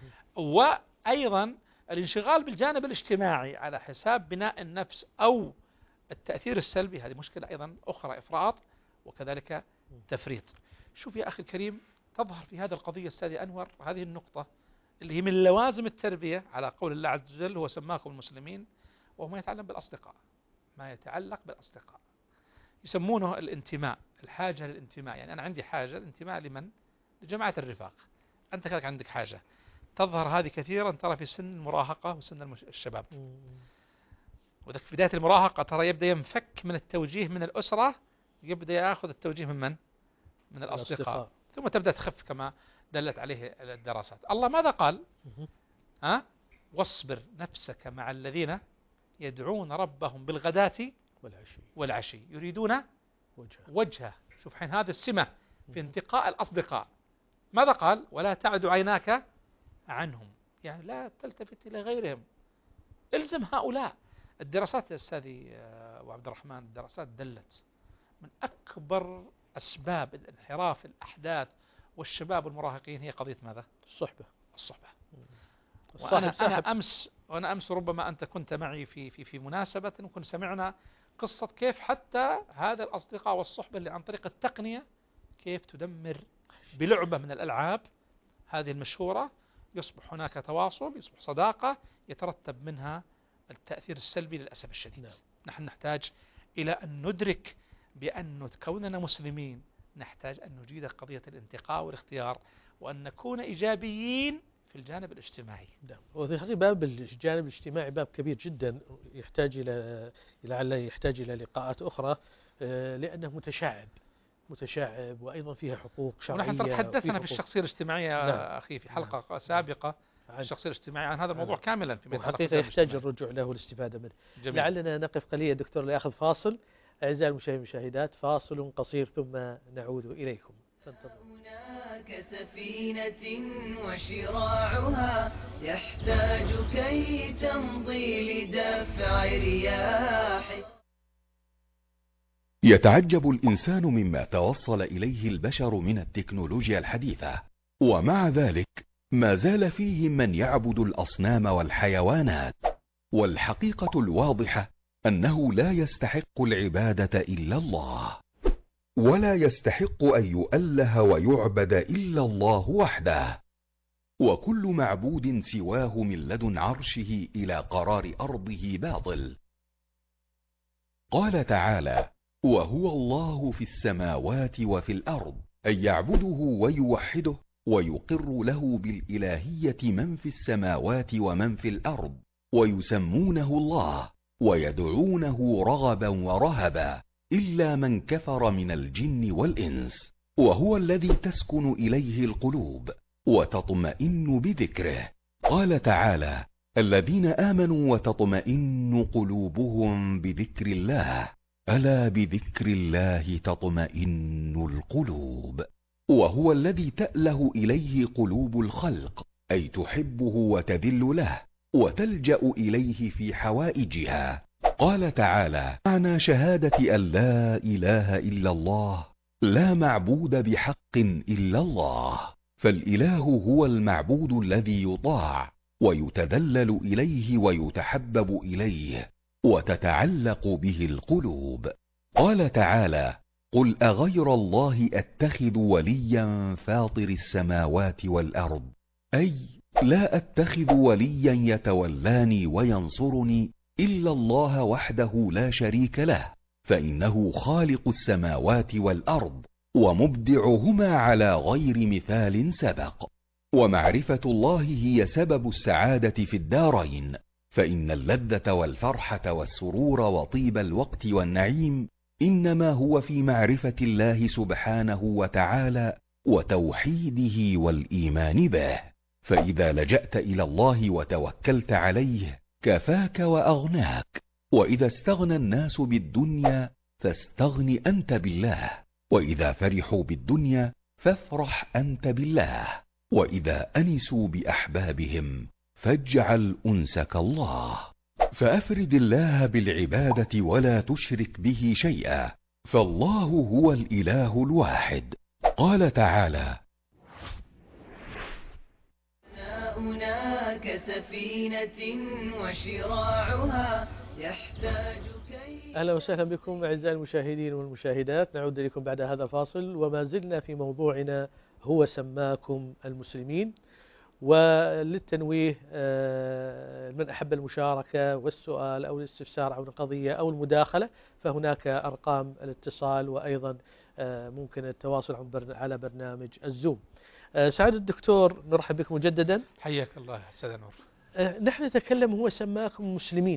Speaker 3: وأيضا الانشغال بالجانب الاجتماعي على حساب بناء النفس أو التأثير السلبي، هذه مشكلة أيضا أخرى، إفراط وكذلك تفريط. شوف يا أخي الكريم، تظهر في هذه القضية أستاذ أنور هذه النقطة اللي هي من لوازم التربية على قول الله عز وجل: هو سماكم المسلمين، وهو ما يتعلق بالأصدقاء، ما يتعلق بالأصدقاء، يسمونه الانتماء، الحاجة للانتماء. يعني أنا عندي حاجة الانتماء لمن؟ لجماعة الرفاق. أنت كذلك عندك حاجة. تظهر هذه كثيرا ترى في سن المراهقة وسن الشباب. وذلك في بداية المراهقة ترى يبدأ ينفك من التوجيه من الأسرة، يبدأ يأخذ التوجيه من من الأصدقاء، ثم تبدأ تخف كما دلت عليه الدراسات. الله ماذا قال؟ واصبر نفسك مع الذين يدعون ربهم بالغداة والعشي يريدون وجهه. شوف حين هذه السمة في انتقاء الأصدقاء. ماذا قال؟ ولا تعد عيناك عنهم، يعني لا تلتفت إلى غيرهم، الزم هؤلاء. الدراسات يا أستاذي وعبد الرحمن، الدراسات دلت من أكبر أسباب الانحراف الأحداث والشباب والمراهقين هي قضية ماذا؟ الصحبة. وأنا أمس ربما أنت كنت معي في مناسبة وكنا سمعنا قصة كيف حتى هذا الأصدقاء والصحبة اللي عن طريق التقنية كيف تدمر بلعبة من الألعاب هذه المشهورة، يصبح هناك تواصل، يصبح صداقة، يترتب منها التأثير السلبي للأسف الشديد. نحن نحتاج إلى أن ندرك بأن كوننا مسلمين نحتاج أن نجيد قضية الانتقاء والاختيار، وأن نكون إيجابيين في الجانب الاجتماعي.
Speaker 2: وفي الحقيقة باب الجانب الاجتماعي باب كبير جدا، يحتاج إلى لقاءات أخرى، لأنه متشعب وأيضا فيها حقوق شرعية.
Speaker 3: ونحن تحدثنا في الشخصية الاجتماعية أخي في حلقة سابقة الشخصية الاجتماعية عن هذا الموضوع كاملا، في
Speaker 2: حقيقة يحتاج الرجوع له والاستفادة منه. جميل. لعلنا نقف قليلا دكتور لأخذ فاصل. أعزائي المشاهدات، فاصل قصير ثم نعود إليكم.
Speaker 1: هناك سفينة وشراعها يحتاج كي تمضي لدفع رياح.
Speaker 4: يتعجب الإنسان مما توصل إليه البشر من التكنولوجيا الحديثة، ومع ذلك ما زال فيهم من يعبد الأصنام والحيوانات. والحقيقة الواضحة أنه لا يستحق العبادة إلا الله، ولا يستحق أن يؤله ويعبد إلا الله وحده، وكل معبود سواه من لدن عرشه إلى قرار أرضه باطل. قال تعالى: وهو الله في السماوات وفي الأرض، أن يعبده ويوحده ويقر له بالإلهية من في السماوات ومن في الأرض، ويسمونه الله ويدعونه رغبا ورهبا، إلا من كفر من الجن والإنس، وهو الذي تسكن إليه القلوب وتطمئن بذكره. قال تعالى: الذين آمنوا وتطمئن قلوبهم بذكر الله، ألا بذكر الله تطمئن القلوب. وهو الذي تأله إليه قلوب الخلق، أي تحبه وتذل له وتلجأ إليه في حوائجها. قال تعالى: معنى شهادة أن لا إله إلا الله لا معبود بحق إلا الله، فالإله هو المعبود الذي يطاع ويتذلل إليه ويتحبب إليه وتتعلق به القلوب. قال تعالى: قل أغير الله أتخذ وليا فاطر السماوات والأرض، أي لا أتخذ وليا يتولاني وينصرني إلا الله وحده لا شريك له، فإنه خالق السماوات والأرض ومبدعهما على غير مثال سبق. ومعرفة الله هي سبب السعادة في الدارين، فإن اللذة والفرحة والسرور وطيب الوقت والنعيم إنما هو في معرفة الله سبحانه وتعالى وتوحيده والإيمان به. فإذا لجأت إلى الله وتوكلت عليه كفاك وأغناك، وإذا استغنى الناس بالدنيا فاستغن أنت بالله، وإذا فرحوا بالدنيا فافرح أنت بالله، وإذا أنسوا بأحبابهم فاجعل أنسك الله. فأفرد الله بالعبادة ولا تشرك به شيئا، فالله هو الإله الواحد. قال تعالى:
Speaker 1: ماؤنا كسفينة وشراعها يحتاج كي.
Speaker 2: أهلا وسهلا بكم أعزائي المشاهدين والمشاهدات، نعود إليكم بعد هذا الفاصل وما زلنا في موضوعنا هو سماكم المسلمين. وللتنويه من أحب المشاركة والسؤال أو الاستفسار عن القضية أو المداخلة فهناك أرقام الاتصال، وأيضا ممكن التواصل على برنامج الزوم. سعادة الدكتور نرحب بكم مجددا.
Speaker 3: حياك الله أستاذ نور.
Speaker 2: نحن نتكلم هو سماكم مسلمين،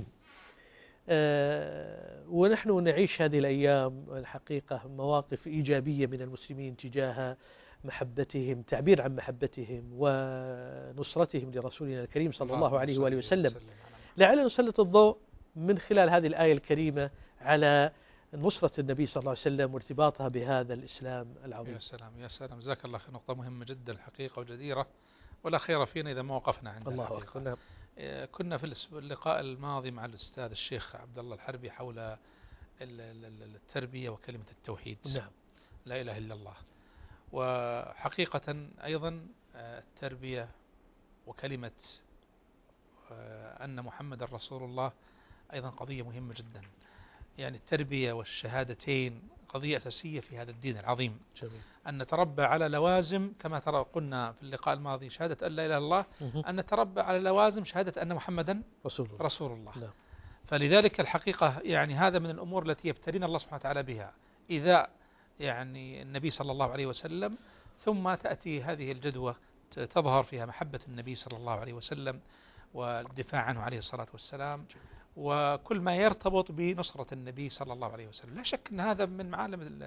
Speaker 2: ونحن نعيش هذه الأيام الحقيقة مواقف إيجابية من المسلمين تجاه محبتهم، تعبير عن محبتهم ونصرتهم لرسولنا الكريم صلى الله عليه وآله وسلم. لعلنا نسلط الضوء من خلال هذه الآية الكريمة على نصرة النبي صلى الله عليه وسلم وارتباطها بهذا الإسلام العظيم.
Speaker 3: يا سلام يا سلام، جزاك الله خير. نقطة مهمة جدا الحقيقة وجديرة، ولا خير فينا إذا ما وقفنا عندها.
Speaker 2: الله أكبر.
Speaker 3: كنا في اللقاء الماضي مع الأستاذ الشيخ عبد الله الحربي حول التربية وكلمة التوحيد.
Speaker 2: نعم.
Speaker 3: لا إله إلا الله. وحقيقة أيضا التربية وكلمة أن محمد رسول الله أيضا قضية مهمة جدا. يعني التربية والشهادتين قضية أساسية في هذا الدين العظيم.
Speaker 2: جميل.
Speaker 3: أن نتربى على لوازم كما قلنا في اللقاء الماضي شهادة أن لا إله إلا الله، أن نتربى على لوازم شهادة أن محمدا رسول الله. لا. فلذلك الحقيقة يعني هذا من الأمور التي يبتلينا الله سبحانه وتعالى بها، إذا يعني النبي صلى الله عليه وسلم، ثم تأتي هذه الجدوى تظهر فيها محبة النبي صلى الله عليه وسلم والدفاع عنه عليه الصلاة والسلام، وكل ما يرتبط بنصرة النبي صلى الله عليه وسلم. لا شك أن هذا من معالم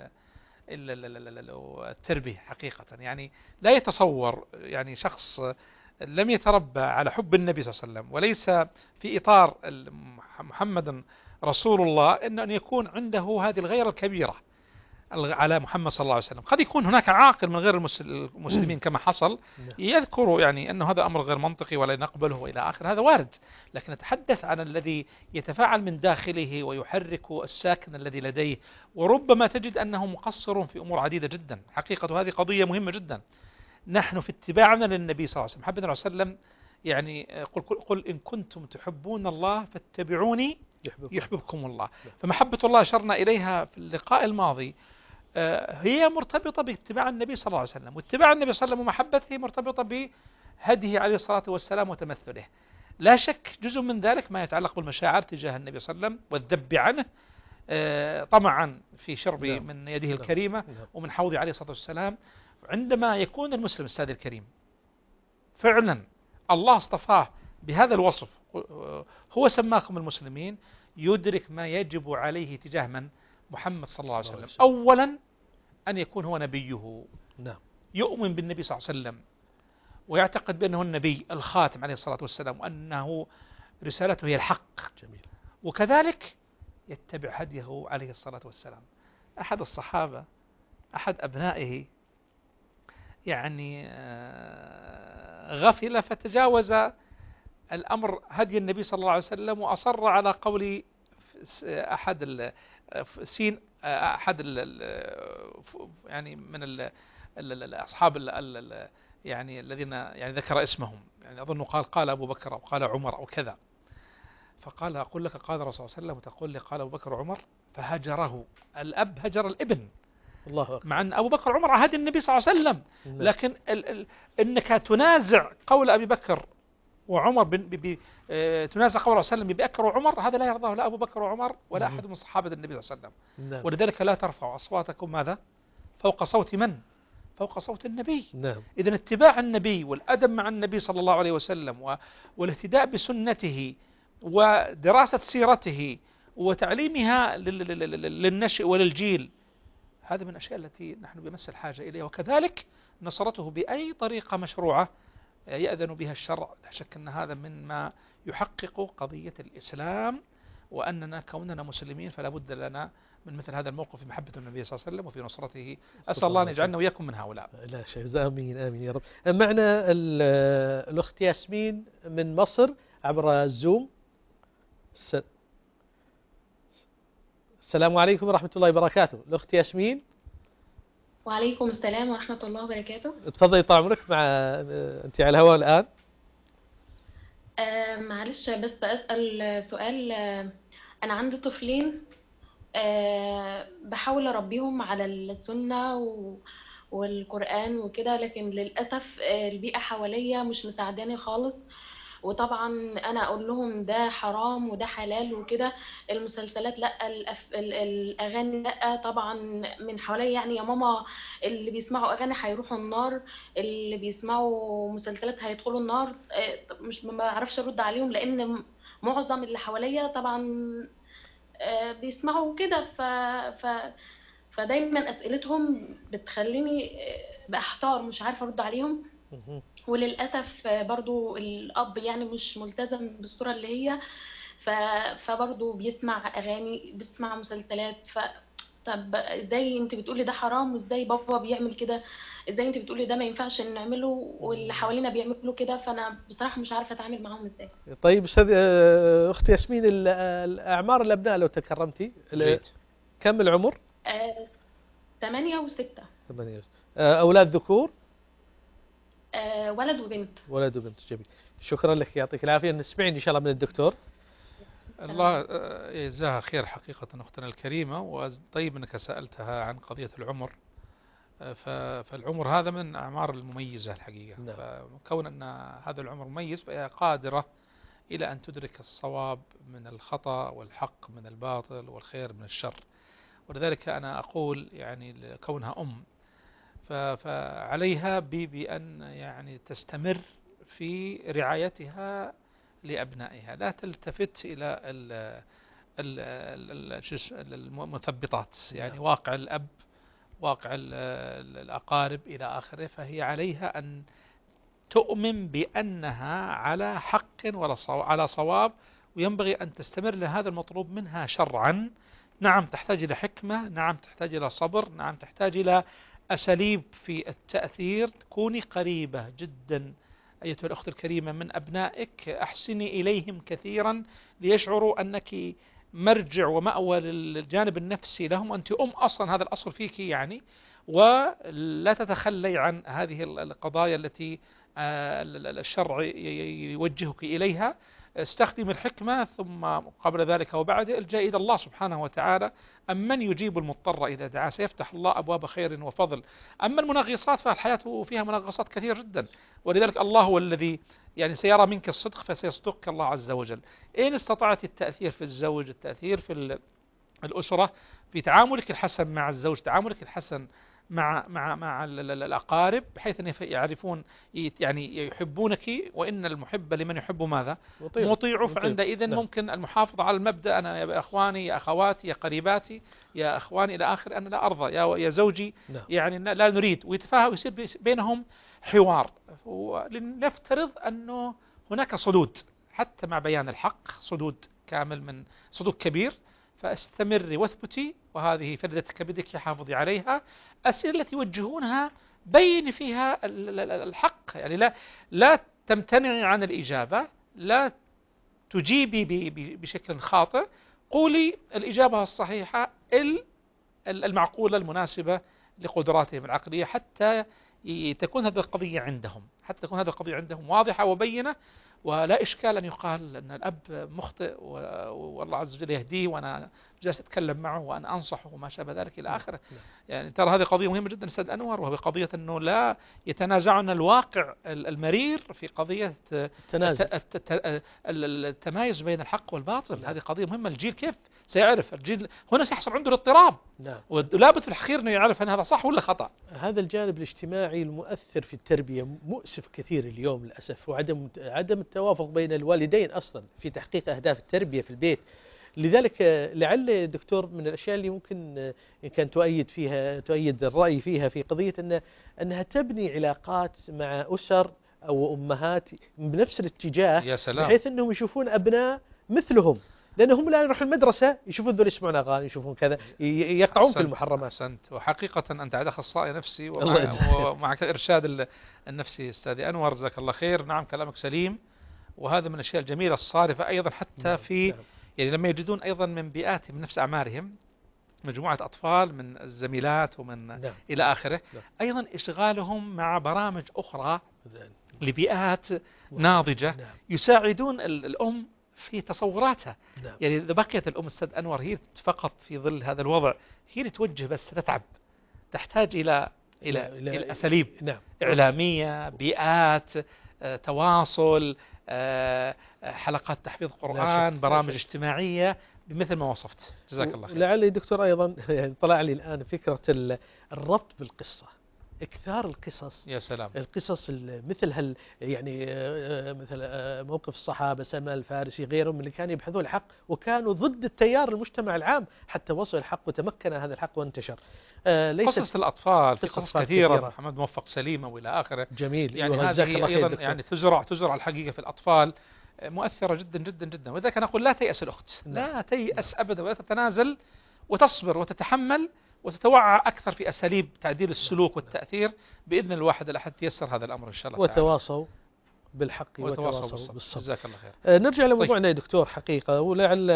Speaker 3: التربية حقيقة. يعني لا يتصور يعني شخص لم يتربى على حب النبي صلى الله عليه وسلم وليس في إطار محمد رسول الله أن يكون عنده هذه الغيرة الكبيرة على محمد صلى الله عليه وسلم. قد يكون هناك عاقل من غير المسلمين كما حصل يذكر يعني أنه هذا أمر غير منطقي ولا نقبله وإلى آخر، هذا وارد، لكن نتحدث عن الذي يتفاعل من داخله ويحرك الساكن الذي لديه، وربما تجد أنه مقصر في أمور عديدة جدا. حقيقة هذه قضية مهمة جدا. نحن في اتباعنا للنبي صلى الله عليه وسلم، محمد صلى الله عليه وسلم يعني قل إن كنتم تحبون الله فاتبعوني يحببكم الله.
Speaker 2: نعم.
Speaker 3: فمحبة الله أشرنا إليها في اللقاء الماضي هي مرتبطة باتباع النبي صلى الله عليه وسلم، واتباع النبي صلى الله عليه وسلم ومحبته مرتبطة بهديه عليه الصلاة والسلام وتمثله. لا شك جزء من ذلك ما يتعلق بالمشاعر تجاه النبي صلى الله عليه وسلم والذب عنه طمعا في شربي
Speaker 2: نعم.
Speaker 3: من يده
Speaker 2: نعم.
Speaker 3: الكريمة
Speaker 2: نعم.
Speaker 3: ومن حوضه عليه الصلاة والسلام. عندما يكون المسلم السادة الكريم فعلا الله اصطفاه بهذا الوصف، هو سماكم المسلمين، يدرك ما يجب عليه تجاه من؟ محمد صلى الله عليه وسلم. أولا أن يكون هو نبيه،
Speaker 2: نعم.
Speaker 3: يؤمن بالنبي صلى الله عليه وسلم ويعتقد بأنه النبي الخاتم عليه الصلاة والسلام وأنه رسالته هي الحق.
Speaker 2: جميل.
Speaker 3: وكذلك يتبع هديه عليه الصلاة والسلام. أحد الصحابة أحد أبنائه يعني غفل فتجاوز الأمر هدي النبي صلى الله عليه وسلم وأصر على قول أحد سين أحد يعني من الأصحاب يعني الذين يعني ذكر اسمهم، يعني أظن قال أبو بكر أو قال عمر أو كذا، فقال أقول لك قال الرسول صلى الله عليه وسلم وتقول لي قال أبو بكر وعمر، فهجره. الأب هجر الابن،
Speaker 2: الله أكبر.
Speaker 3: مع أن أبو بكر وعمر عهد النبي صلى الله عليه وسلم.
Speaker 2: نعم.
Speaker 3: لكن إنك تنازع قول أبي بكر وعمر تنازع قول رسول الله بأبي بكر وعمر، هذا لا يرضاه لا أبو بكر وعمر ولا أحد من صحابة النبي صلى الله عليه وسلم.
Speaker 2: نعم.
Speaker 3: ولذلك لا ترفعوا أصواتكم ماذا؟ فوق صوت من؟ فوق صوت النبي.
Speaker 2: نعم.
Speaker 3: إذن اتباع النبي والأدب مع النبي صلى الله عليه وسلم والاهتداء بسنته ودراسة سيرته وتعليمها للنشء وللجيل، هذا من الأشياء التي نحن بمس الحاجة إليها. وكذلك نصرته بأي طريقة مشروعة يأذن بها الشرع. لا شك أن هذا من ما يحقق قضية الإسلام، وأننا كوننا مسلمين فلا بد لنا من مثل هذا الموقف في محبة النبي صلى الله عليه وسلم وفي نصرته. أسأل الله أن يجعلنا وإياكم من هؤلاء.
Speaker 2: لا شيء، آمين آمين يا رب. معنا الأخت ياسمين من مصر عبر الزوم. السلام عليكم ورحمة الله وبركاته. الأخت ياسمين.
Speaker 5: وعليكم السلام ورحمة الله وبركاته.
Speaker 2: تفضلي طال عمرك، مع أنت على الهواء الآن.
Speaker 5: معلش بس أسأل سؤال. أنا عندي طفلين، بحاول أربيهم على السنة والقرآن وكده، لكن للأسف البيئة حواليا مش مساعداني خالص. وطبعا انا اقول لهم ده حرام وده حلال وكده، المسلسلات لا، الاغاني لا، طبعا من حواليا يعني يا ماما اللي بيسمعوا اغاني هيروحوا النار، اللي بيسمعوا مسلسلات هيدخلوا النار. مش ما اعرفش ارد عليهم لان معظم اللي حواليا طبعا بيسمعوا كده. فدايما اسئلتهم بتخليني بحتار، مش عارفه ارد عليهم. وللأسف برضو الأب يعني مش ملتزم بالصورة اللي هي، فبرضو بيسمع أغاني، بيسمع مسلسلات. طب ازاي انت بتقولي ده حرام، وازاي بابا بيعمل كده، ازاي انت بتقولي ده ما ينفعش نعمله واللي حوالينا بيعملوا كده؟ فأنا بصراحة مش عارفة أتعامل معاهم ازاي.
Speaker 2: طيب أختي ياسمين، الأعمار الأبناء لو تكرمتي كم العمر؟
Speaker 5: 8 و6.
Speaker 2: 8. أولاد ذكور؟
Speaker 5: ولد وبنت.
Speaker 2: ولد وبنت. جميل، شكرا لك، يعطيك العافية. نسمعين إن شاء الله من الدكتور.
Speaker 3: الله يجزاها خير حقيقة أختنا الكريمة. وطيب أنك سألتها عن قضية العمر، فالعمر هذا من الأعمار المميزة الحقيقة.
Speaker 2: نعم.
Speaker 3: فكون أن هذا العمر مميز فهي قادرة إلى أن تدرك الصواب من الخطأ والحق من الباطل والخير من الشر. ولذلك أنا أقول يعني كونها فعليها بأن يعني تستمر في رعايتها لأبنائها، لا تلتفت إلى المثبطات، يعني واقع الأب، واقع الأقارب إلى آخره. فهي عليها أن تؤمن بأنها على حق على صواب، وينبغي أن تستمر لهذا المطلوب منها شرعا. نعم تحتاج إلى حكمة، نعم تحتاج إلى صبر، نعم تحتاج إلى أساليب في التأثير. كوني قريبة جدا أيتها الأخت الكريمة من أبنائك، أحسني إليهم كثيرا ليشعروا أنك مرجع ومأوى للجانب النفسي لهم. أنت أصلا، هذا الأصل فيك يعني، ولا تتخلي عن هذه القضايا التي الشرع يوجهك إليها، استخدم الحكمة. ثم قبل ذلك وبعد الجأ إلى الله سبحانه وتعالى. أمن يجيب المضطر إذا دعاه، سيفتح الله أبواب خير وفضل. أما المنغصات فالحياة فيها منغصات كثير جدا، ولذلك الله هو الذي يعني سيرى منك الصدق فسيصدقك الله عز وجل. إن استطعت التأثير في الزوج، التأثير في الأسرة، في تعاملك الحسن مع الزوج، تعاملك الحسن مع الأقارب، بحيث أن يعرفون يعني يحبونك، وإن المحب لمن يحب ماذا؟ مطيع. فعندئذ
Speaker 2: نعم.
Speaker 3: ممكن المحافظة على المبدأ، أنا يا أخواني يا أخواتي يا قريباتي يا أخواني إلى آخر، أنا لا أرضى يا زوجي،
Speaker 2: نعم.
Speaker 3: يعني لا نريد، ويتفاهم ويصير بينهم حوار. لنفترض أنه هناك صدود حتى مع بيان الحق، صدود كامل من صدود كبير، فاستمري واثبتي، وهذه فردتك بيدك حافظي عليها. الأسئلة التي يوجهونها بين فيها الحق، يعني لا تمتنعي عن الإجابة، لا تجيبي بشكل خاطئ، قولي الإجابة الصحيحة المعقولة المناسبة لقدراتهم العقلية، حتى تكون هذه القضية عندهم واضحة وبينة. ولا إشكال أن يقال أن الأب مخطئ والله عز وجل يهديه، وأنا جالس أتكلم معه وأنا أنصحه وما شابه ذلك إلى آخره. يعني ترى هذه قضية مهمة جدا أستاذ أنور، وهي قضية أنه لا يتنازعنا الواقع المرير في قضية التمايز بين الحق والباطل. هذه قضية مهمة. الجيل كيف سيعرف؟ الجيل هنا سيحصل عنده الاضطراب، ولا بد في الأخير أنه يعرف أن هذا صح ولا خطأ.
Speaker 2: هذا الجانب الاجتماعي المؤثر في التربية مؤسف كثير اليوم للأسف، وعدم التوافق بين الوالدين أصلا في تحقيق أهداف التربية في البيت. لذلك لعل دكتور من الأشياء اللي ممكن إن كان تؤيد الرأي فيها في قضية أنها تبني علاقات مع أسر أو أمهات بنفس الاتجاه،
Speaker 3: يا سلام.
Speaker 2: بحيث أنهم يشوفون أبناء مثلهم، لأنهم لا يروحون المدرسة يشوفون ذول يسمعون أغاني، يشوفون كذا، يقعون في المحرمات.
Speaker 3: أحسنت. وحقيقة أنت عاد أخصائي نفسي ومعك الإرشاد النفسي أستاذي أنور، جزاك الله خير. نعم كلامك سليم، وهذا من الأشياء الجميلة الصارفة أيضا، حتى في يعني لما يجدون أيضا من بيئاتهم من نفس أعمارهم مجموعة أطفال من الزميلات ومن إلى آخره، أيضا إشغالهم مع برامج أخرى لبيئات ناضجة يساعدون الأم في تصوراتها. يعني إذا بقيت الأم أستاذ أنور هي فقط في ظل هذا الوضع، هي اللي توجه بس تتعب، تحتاج إلى أساليب إعلامية، بيئات تواصل، حلقات تحفيظ قرآن، برامج اجتماعية بمثل ما وصفت. جزاك الله خير.
Speaker 2: لعلي دكتور أيضا يعني طلع لي الآن فكرة الربط بالقصة، إكثار القصص.
Speaker 3: يا سلام.
Speaker 2: القصص مثل يعني مثل موقف الصحابة، سلمان الفارسي غيرهم اللي كانوا يبحثون الحق وكانوا ضد التيار المجتمع العام حتى وصل الحق وتمكن هذا الحق وانتشر.
Speaker 3: قصص الأطفال في قصص كثيرة، محمد موفق سليمة وإلى آخره.
Speaker 2: جميل.
Speaker 3: يعني هذه أيضا يعني تزرع الحقيقة في الأطفال، مؤثرة جدا جدا جدا. وذلك أنا أقول لا تيأس الأخت، لا تيأس أبدا، ولا تتنازل، وتصبر وتتحمل وتتوعى أكثر في أساليب تعديل السلوك والتأثير بإذن الواحد الأحد تيسر هذا الأمر إن شاء الله.
Speaker 2: وتواصوا بالحق وتواصوا بالصبر.
Speaker 3: جزاك الله خير.
Speaker 2: نرجع لموضوعنا يا دكتور حقيقة، ولعل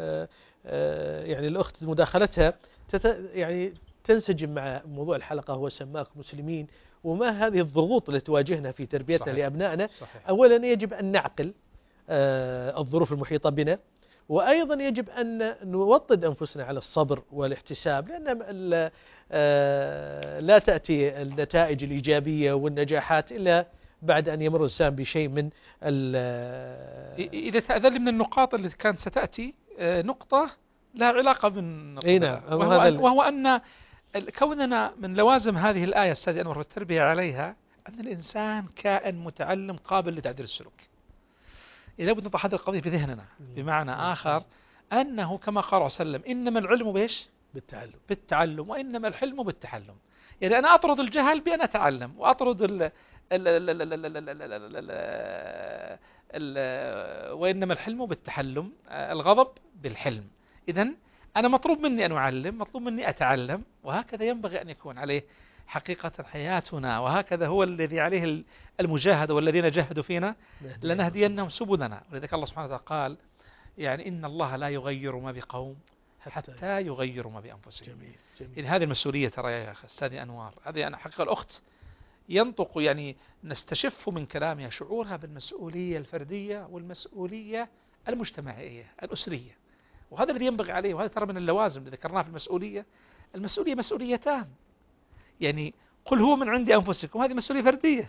Speaker 2: يعني الأخت مداخلتها يعني تنسجم مع موضوع الحلقة، هو سماك مسلمين، وما هذه الضغوط التي تواجهنا في تربيتنا لأبنائنا. أولا يجب أن نعقل الظروف المحيطة بنا، وأيضا يجب أن نوطد أنفسنا على الصبر والاحتساب، لأن لا تأتي النتائج الإيجابية والنجاحات إلا بعد أن يمر الإنسان بشيء من
Speaker 3: إذا تأذل من النقاط اللي كانت ستأتي نقطة لها علاقة بالنقطة، وهو أن كوننا من لوازم هذه الآية أستاذ أنور والتربية عليها أن الإنسان كائن متعلم قابل لتعديل السلوك. إذا بدنا نضع هذه القضية في ذهننا، بمعنى آخر أنه كما قال صلى الله عليه وسلم إنما العلم بإيش؟ بالتعلم، وإنما الحلم بالتحلم. يعني أنا أطرد الجهل بأن أتعلم، وأطرد وإنما الحلم بالتحلم، الغضب بالحلم. إذن أنا مطلوب مني أن أعلم، مطلوب مني أتعلم، وهكذا ينبغي أن يكون عليه حقيقة حياتنا، وهكذا هو الذي عليه المجاهدة، والذين جاهدوا فينا لنهدينهم سبلنا. ولذلك الله سبحانه وتعالى قال يعني إن الله لا يغير ما بقوم حتى يغيروا ما بأنفسهم.
Speaker 2: جميل.
Speaker 3: إذن هذه المسؤولية ترى يا أستاذي أنوار، هذه أنا حقيقة الأخت ينطق يعني نستشف من كلامها شعورها بالمسؤولية الفردية والمسؤولية المجتمعية الأسرية. وهذا الذي ينبغي عليه، وهذا ترى من اللوازم اللي ذكرناها في المسؤولية. المسؤولية مسؤوليتان، يعني قل هو من عند أنفسكم، هذه مسؤولية فردية.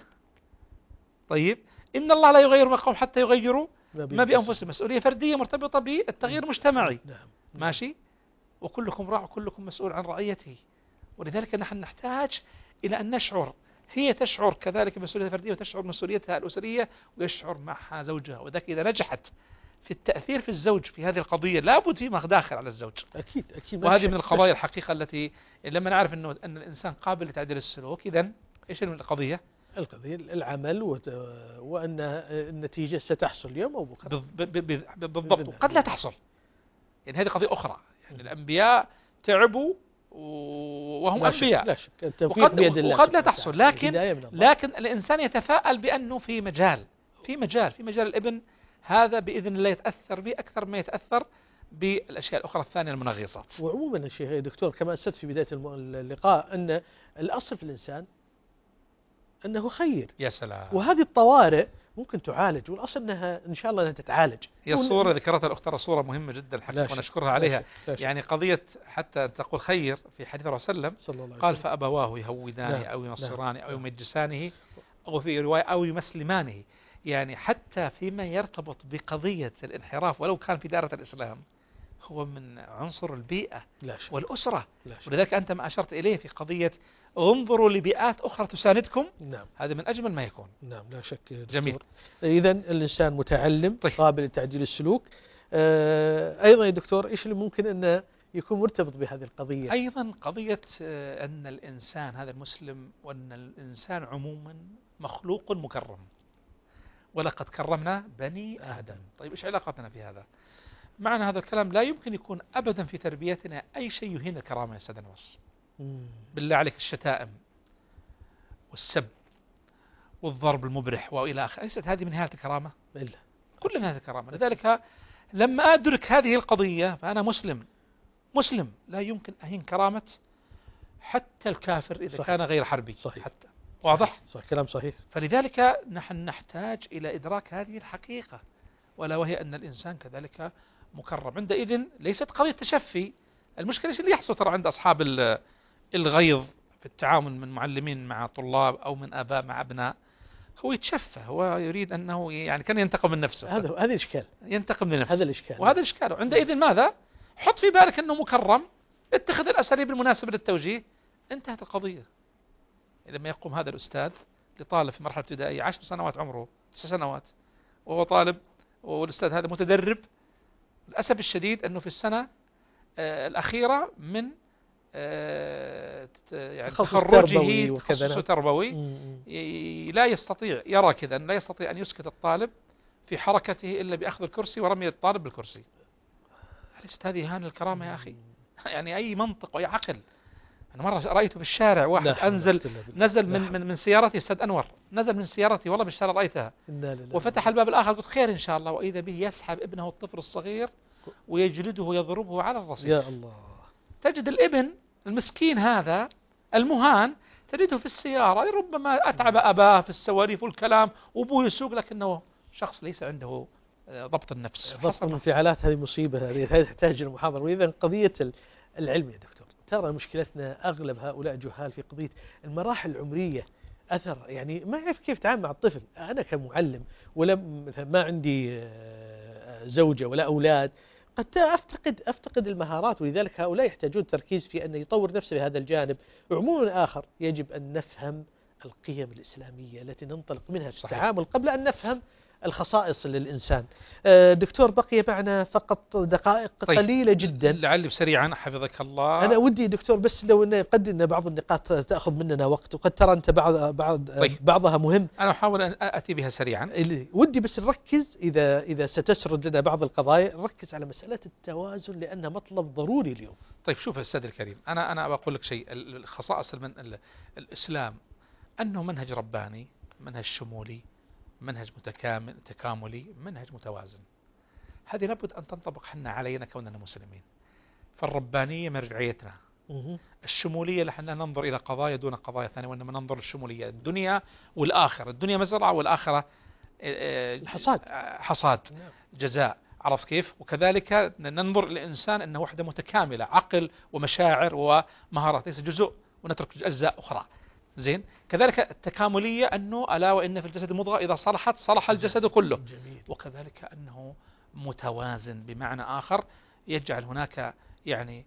Speaker 3: طيب إن الله لا يغير ما قوم حتى يغيروا ما بأنفسهم، مسؤولية فردية مرتبطة بالتغيير المجتمعي. ماشي. وكلكم راع وكلكم مسؤول عن رعيته. ولذلك نحن نحتاج إلى أن نشعر، هي تشعر كذلك مسؤوليتها الفردية وتشعر مسؤوليتها الأسرية ويشعر معها زوجها. وذلك إذا نجحت في التأثير في الزوج في هذه القضية لابد فيه داخل على الزوج.
Speaker 2: أكيد أكيد.
Speaker 3: وهذه من القضايا الحقيقة التي لما نعرف أن الإنسان قابل لتعديل السلوك، إذن إيش القضية؟
Speaker 2: القضية العمل وأن النتيجة ستحصل اليوم أو بكرة.
Speaker 3: بالضبط. وقد لا تحصل، يعني هذه قضية أخرى. يعني الأنبياء تعبوا وهم أنبياء،
Speaker 2: لا شك.
Speaker 3: وقد لا تحصل، لكن الإنسان يتفاءل بأنه في مجال الابن هذا بإذن الله يتأثر به أكثر ما يتأثر بالأشياء الأخرى الثانية المنغصات.
Speaker 2: وعموما الشيخ دكتور كما أسدت في بداية اللقاء أن الأصل في الإنسان أنه خير.
Speaker 3: يا سلام.
Speaker 2: وهذه الطوارئ ممكن تعالج، والأصل أنها إن شاء الله أنها تتعالج.
Speaker 3: هي الصورة ذكرتها الأخت صورة مهمة جدا الحقيقة ونشكرها عليها. يعني قضية حتى تقول خير في حديث الرسول صلى الله عليه وسلم قال فأبواه يهودانه أو ينصرانه أو يمجسانه أو في رواية أو يمسلمانه. يعني حتى فيما يرتبط بقضية الانحراف ولو كان في دائرة الإسلام هو من عنصر البيئة والأسرة. ولذلك أنت ما أشرت إليه في قضية انظروا لبيئات أخرى تساندكم.
Speaker 2: نعم.
Speaker 3: هذا من أجمل ما يكون.
Speaker 2: نعم لا شك.
Speaker 3: جميل.
Speaker 2: إذن الإنسان متعلم.
Speaker 3: طيب.
Speaker 2: قابل لتعديل السلوك. أيضا يا دكتور إيش اللي ممكن أنه يكون مرتبط بهذه القضية؟
Speaker 3: أيضا قضية أن الإنسان هذا المسلم وأن الإنسان عموما مخلوق مكرم، ولقد كرمنا بني آدم. طيب إيش علاقتنا في هذا؟ معنى هذا الكلام لا يمكن يكون أبدا في تربيتنا أي شيء يهين الكرامة يا سيد أنور. بالله عليك الشتائم والسب والضرب المبرح وإلى آخره، ليست هذه من نهاية الكرامة؟
Speaker 2: إلا
Speaker 3: كل نهاية الكرامة. لذلك لما أدرك هذه القضية فأنا مسلم لا يمكن أهين كرامة حتى الكافر إذا صحيح. كان غير حربي.
Speaker 2: صحيح.
Speaker 3: حتى واضح؟
Speaker 2: صحيح. كلام صحيح.
Speaker 3: فلذلك نحن نحتاج إلى إدراك هذه الحقيقة، ولا وهي أن الإنسان كذلك مكرم. عندئذ ليست قضية تشفي. المشكلة إيش اللي يحصل ترى عند أصحاب الغيظ في التعامل من معلمين مع طلاب أو من آباء مع أبناء، هو يتشفى، هو يريد أنه يعني كان ينتقم من نفسه.
Speaker 2: هذا الإشكال.
Speaker 3: ينتقم من نفسه.
Speaker 2: هذا الإشكال.
Speaker 3: وهذا الإشكال. عندئذ ماذا؟ حط في بالك أنه مكرم، اتخذ الأساليب المناسبة للتوجيه، انتهت القضية. لما يقوم هذا الأستاذ لطالب في مرحلة ابتدائية 10 سنوات عمره 9 سنوات وهو طالب، والأستاذ هذا متدرب، للأسف الشديد أنه في السنة الأخيرة من يعني تخرجه تخصص تربوي لا يستطيع يرى كذا لا يستطيع أن يسكت الطالب في حركته إلا بأخذ الكرسي ورمي الطالب بالكرسي. أليست هذه إهانة الكرامة يا أخي؟ يعني أي منطق وأي عقل. أنا مرة رأيته في الشارع واحد نزل من سيارتي أستاذ أنور، نزل من سيارتي والله بالشارع رأيتها وفتح الباب الآخر قلت خير إن شاء الله، وإذا به يسحب ابنه الطفل الصغير ويجلده ويضربه على الرصيف.
Speaker 2: يا الله.
Speaker 3: تجد الابن المسكين هذا المهان تجده في السيارة ربما أتعب أباه في السواليف والكلام وأبوه يسوق، لكنه شخص ليس عنده ضبط النفس.
Speaker 2: ضبط الانفعالات هذه مصيبة، هذه تحتاج المحاضرة. وإذا قضية العلم يا دكتور، ترى مشكلتنا أغلب هؤلاء جهال في قضية المراحل العمرية. أثر يعني ما يعرف كيف يتعامل مع الطفل. أنا كمعلم ولم مثلا ما عندي زوجة ولا أولاد قد أفتقد المهارات، ولذلك هؤلاء يحتاجون تركيز في أن يطور نفسه بهذا الجانب. عموما آخر يجب أن نفهم القيم الإسلامية التي ننطلق منها في التعامل قبل أن نفهم الخصائص للإنسان. دكتور بقي معنا فقط دقائق قليلة جدا.
Speaker 3: لعلي سريعا حفظك الله.
Speaker 2: أنا ودي دكتور بس لو أن قد أن بعض النقاط تأخذ مننا وقت، وقد ترى أنت بعضها مهم.
Speaker 3: أنا أحاول أن أتي بها سريعا.
Speaker 2: ودي بس نركز إذا ستسرد لنا بعض القضايا نركز على مسألة التوازن لأنها مطلب ضروري اليوم.
Speaker 3: طيب شوف السيد الكريم، أنا بقول لك شيء. الخصائص من الإسلام أنه منهج رباني، منهج شمولي، منهج تكاملي، منهج متوازن. هذه لابد أن تنطبق حنا علينا كوننا مسلمين. فالربانية مرجعيتنا الشمولية نحن لا ننظر إلى قضايا دون قضايا ثانية، وإنما ننظر للشمولية، الدنيا والآخرة، الدنيا مزرعة والآخرة حصاد جزاء، عرفت كيف؟ وكذلك ننظر للإنسان أنه وحدة متكاملة، عقل ومشاعر ومهارات، ليس جزء ونترك أجزاء أخرى. زين. كذلك التكاملية أنه ألا وإن في الجسد مضغة إذا صلحت صلح الجسد كله. وكذلك أنه متوازن، بمعنى آخر يجعل هناك يعني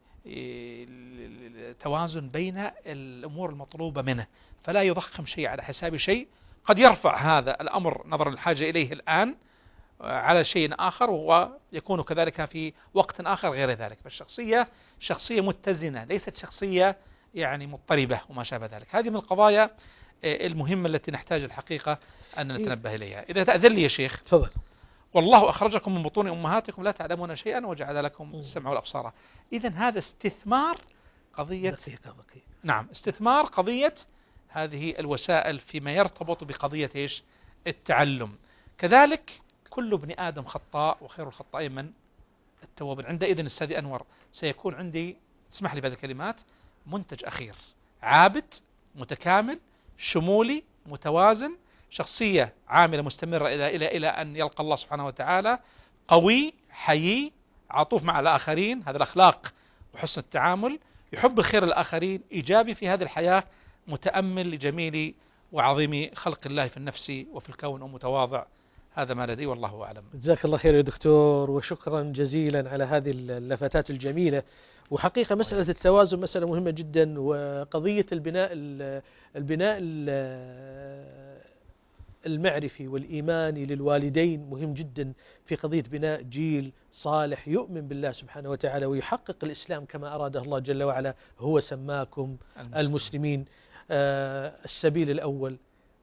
Speaker 3: توازن بين الأمور المطلوبة منه، فلا يضخم شيء على حساب شيء، قد يرفع هذا الأمر نظرا الحاجة إليه الآن على شيء آخر، ويكون كذلك في وقت آخر غير ذلك. فالشخصية شخصية متزنة، ليست شخصية يعني مضطربة وما شابه ذلك. هذه من القضايا المهمة التي نحتاج الحقيقة أن نتنبه إليها. إذا تأذن لي يا شيخ.
Speaker 2: تفضل.
Speaker 3: والله أخرجكم من بطون أمهاتكم لا تعلمون شيئا وجعل لكم السمع والأبصار. إذن هذا استثمار قضية
Speaker 2: دقيقة.
Speaker 3: نعم، استثمار قضية هذه الوسائل فيما يرتبط بقضية إيش؟ التعلم. كذلك كل ابن آدم خطاء وخير الخطائين من التوابين. عندئذ أستاذ أنور سيكون عندي، اسمح لي بهذه الكلمات، منتج أخير عابد متكامل شمولي متوازن، شخصية عاملة مستمرة إلى أن يلقى الله سبحانه وتعالى، قوي حيي عطوف مع الآخرين، هذا الأخلاق وحسن التعامل، يحب الخير الآخرين، إيجابي في هذه الحياة، متأمل لجميل وعظيم خلق الله في النفس وفي الكون ومتواضع. هذا ما لدي والله أعلم.
Speaker 2: جزاك الله خير يا دكتور، وشكرا جزيلا على هذه اللفتات الجميلة. وحقيقة مسألة التوازن مسألة مهمة جدا، وقضية البناء المعرفي والإيماني للوالدين مهم جدا في قضية بناء جيل صالح يؤمن بالله سبحانه وتعالى ويحقق الإسلام كما أراده الله جل وعلا. هو سماكم المسلمين. السبيل الأول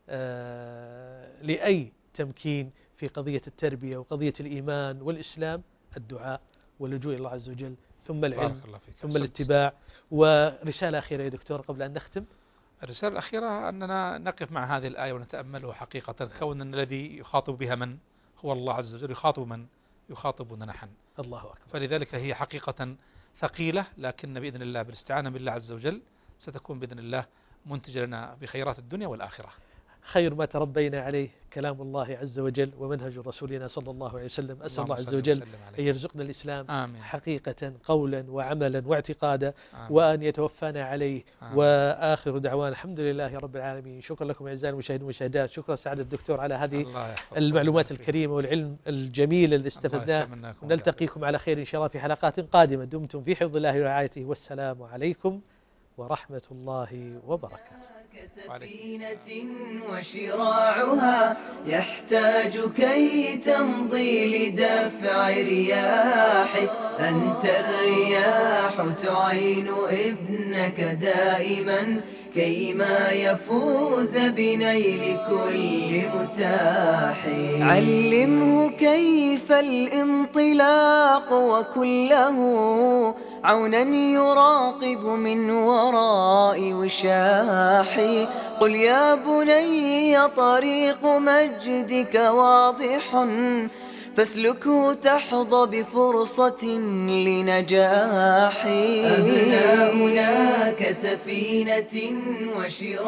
Speaker 2: لأي تمكين في قضية التربية وقضية الإيمان والإسلام الدعاء واللجوء إلى الله عز وجل، ثم العلم، ثم الاتباع. ورسالة أخيرة يا دكتور قبل أن نختم.
Speaker 3: الرسالة الأخيرة أننا نقف مع هذه الآية ونتأمله حقيقة، كون أن الذي يخاطب بها من هو الله عز وجل، يخاطب من يخاطبنا نحن.
Speaker 2: الله أكبر.
Speaker 3: فلذلك هي حقيقة ثقيلة، لكن بإذن الله بالاستعانة بالله عز وجل ستكون بإذن الله منتج لنا بخيرات الدنيا والآخرة.
Speaker 2: خير ما تربينا عليه كلام الله عز وجل ومنهج رسولنا صلى الله عليه وسلم. أسأل الله عز وجل أن يرزقنا الإسلام
Speaker 3: آمين.
Speaker 2: حقيقة قولا وعملا واعتقادا،
Speaker 3: آمين.
Speaker 2: وأن يتوفانا عليه.
Speaker 3: آمين.
Speaker 2: وآخر دعوانا الحمد لله رب العالمين. شكرا لكم أعزائي المشاهدين والمشاهدات، شكرا سعادة الدكتور على هذه المعلومات الكريمة والعلم الجميل اللي استفدناه. نلتقيكم على خير إن شاء الله في حلقات قادمة. دمتم في حفظ الله ورعايته، والسلام عليكم ورحمة الله وبركاته.
Speaker 1: كسفينة وشراعها يحتاج كي تمضي لدفع رياح، أنت الرياح تعين ابنك دائما كيما يفوز بنيل كل متاح. علمه كيف الانطلاق وكله عونا يراقب من وراء وشاح. قل يا بني طريق مجدك واضح فاسلكه تحظى بفرصة لنجاح. أبناؤنا كسفينة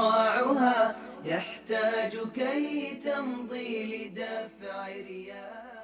Speaker 1: وشراعها يحتاج كي تمضي لدفع رياح.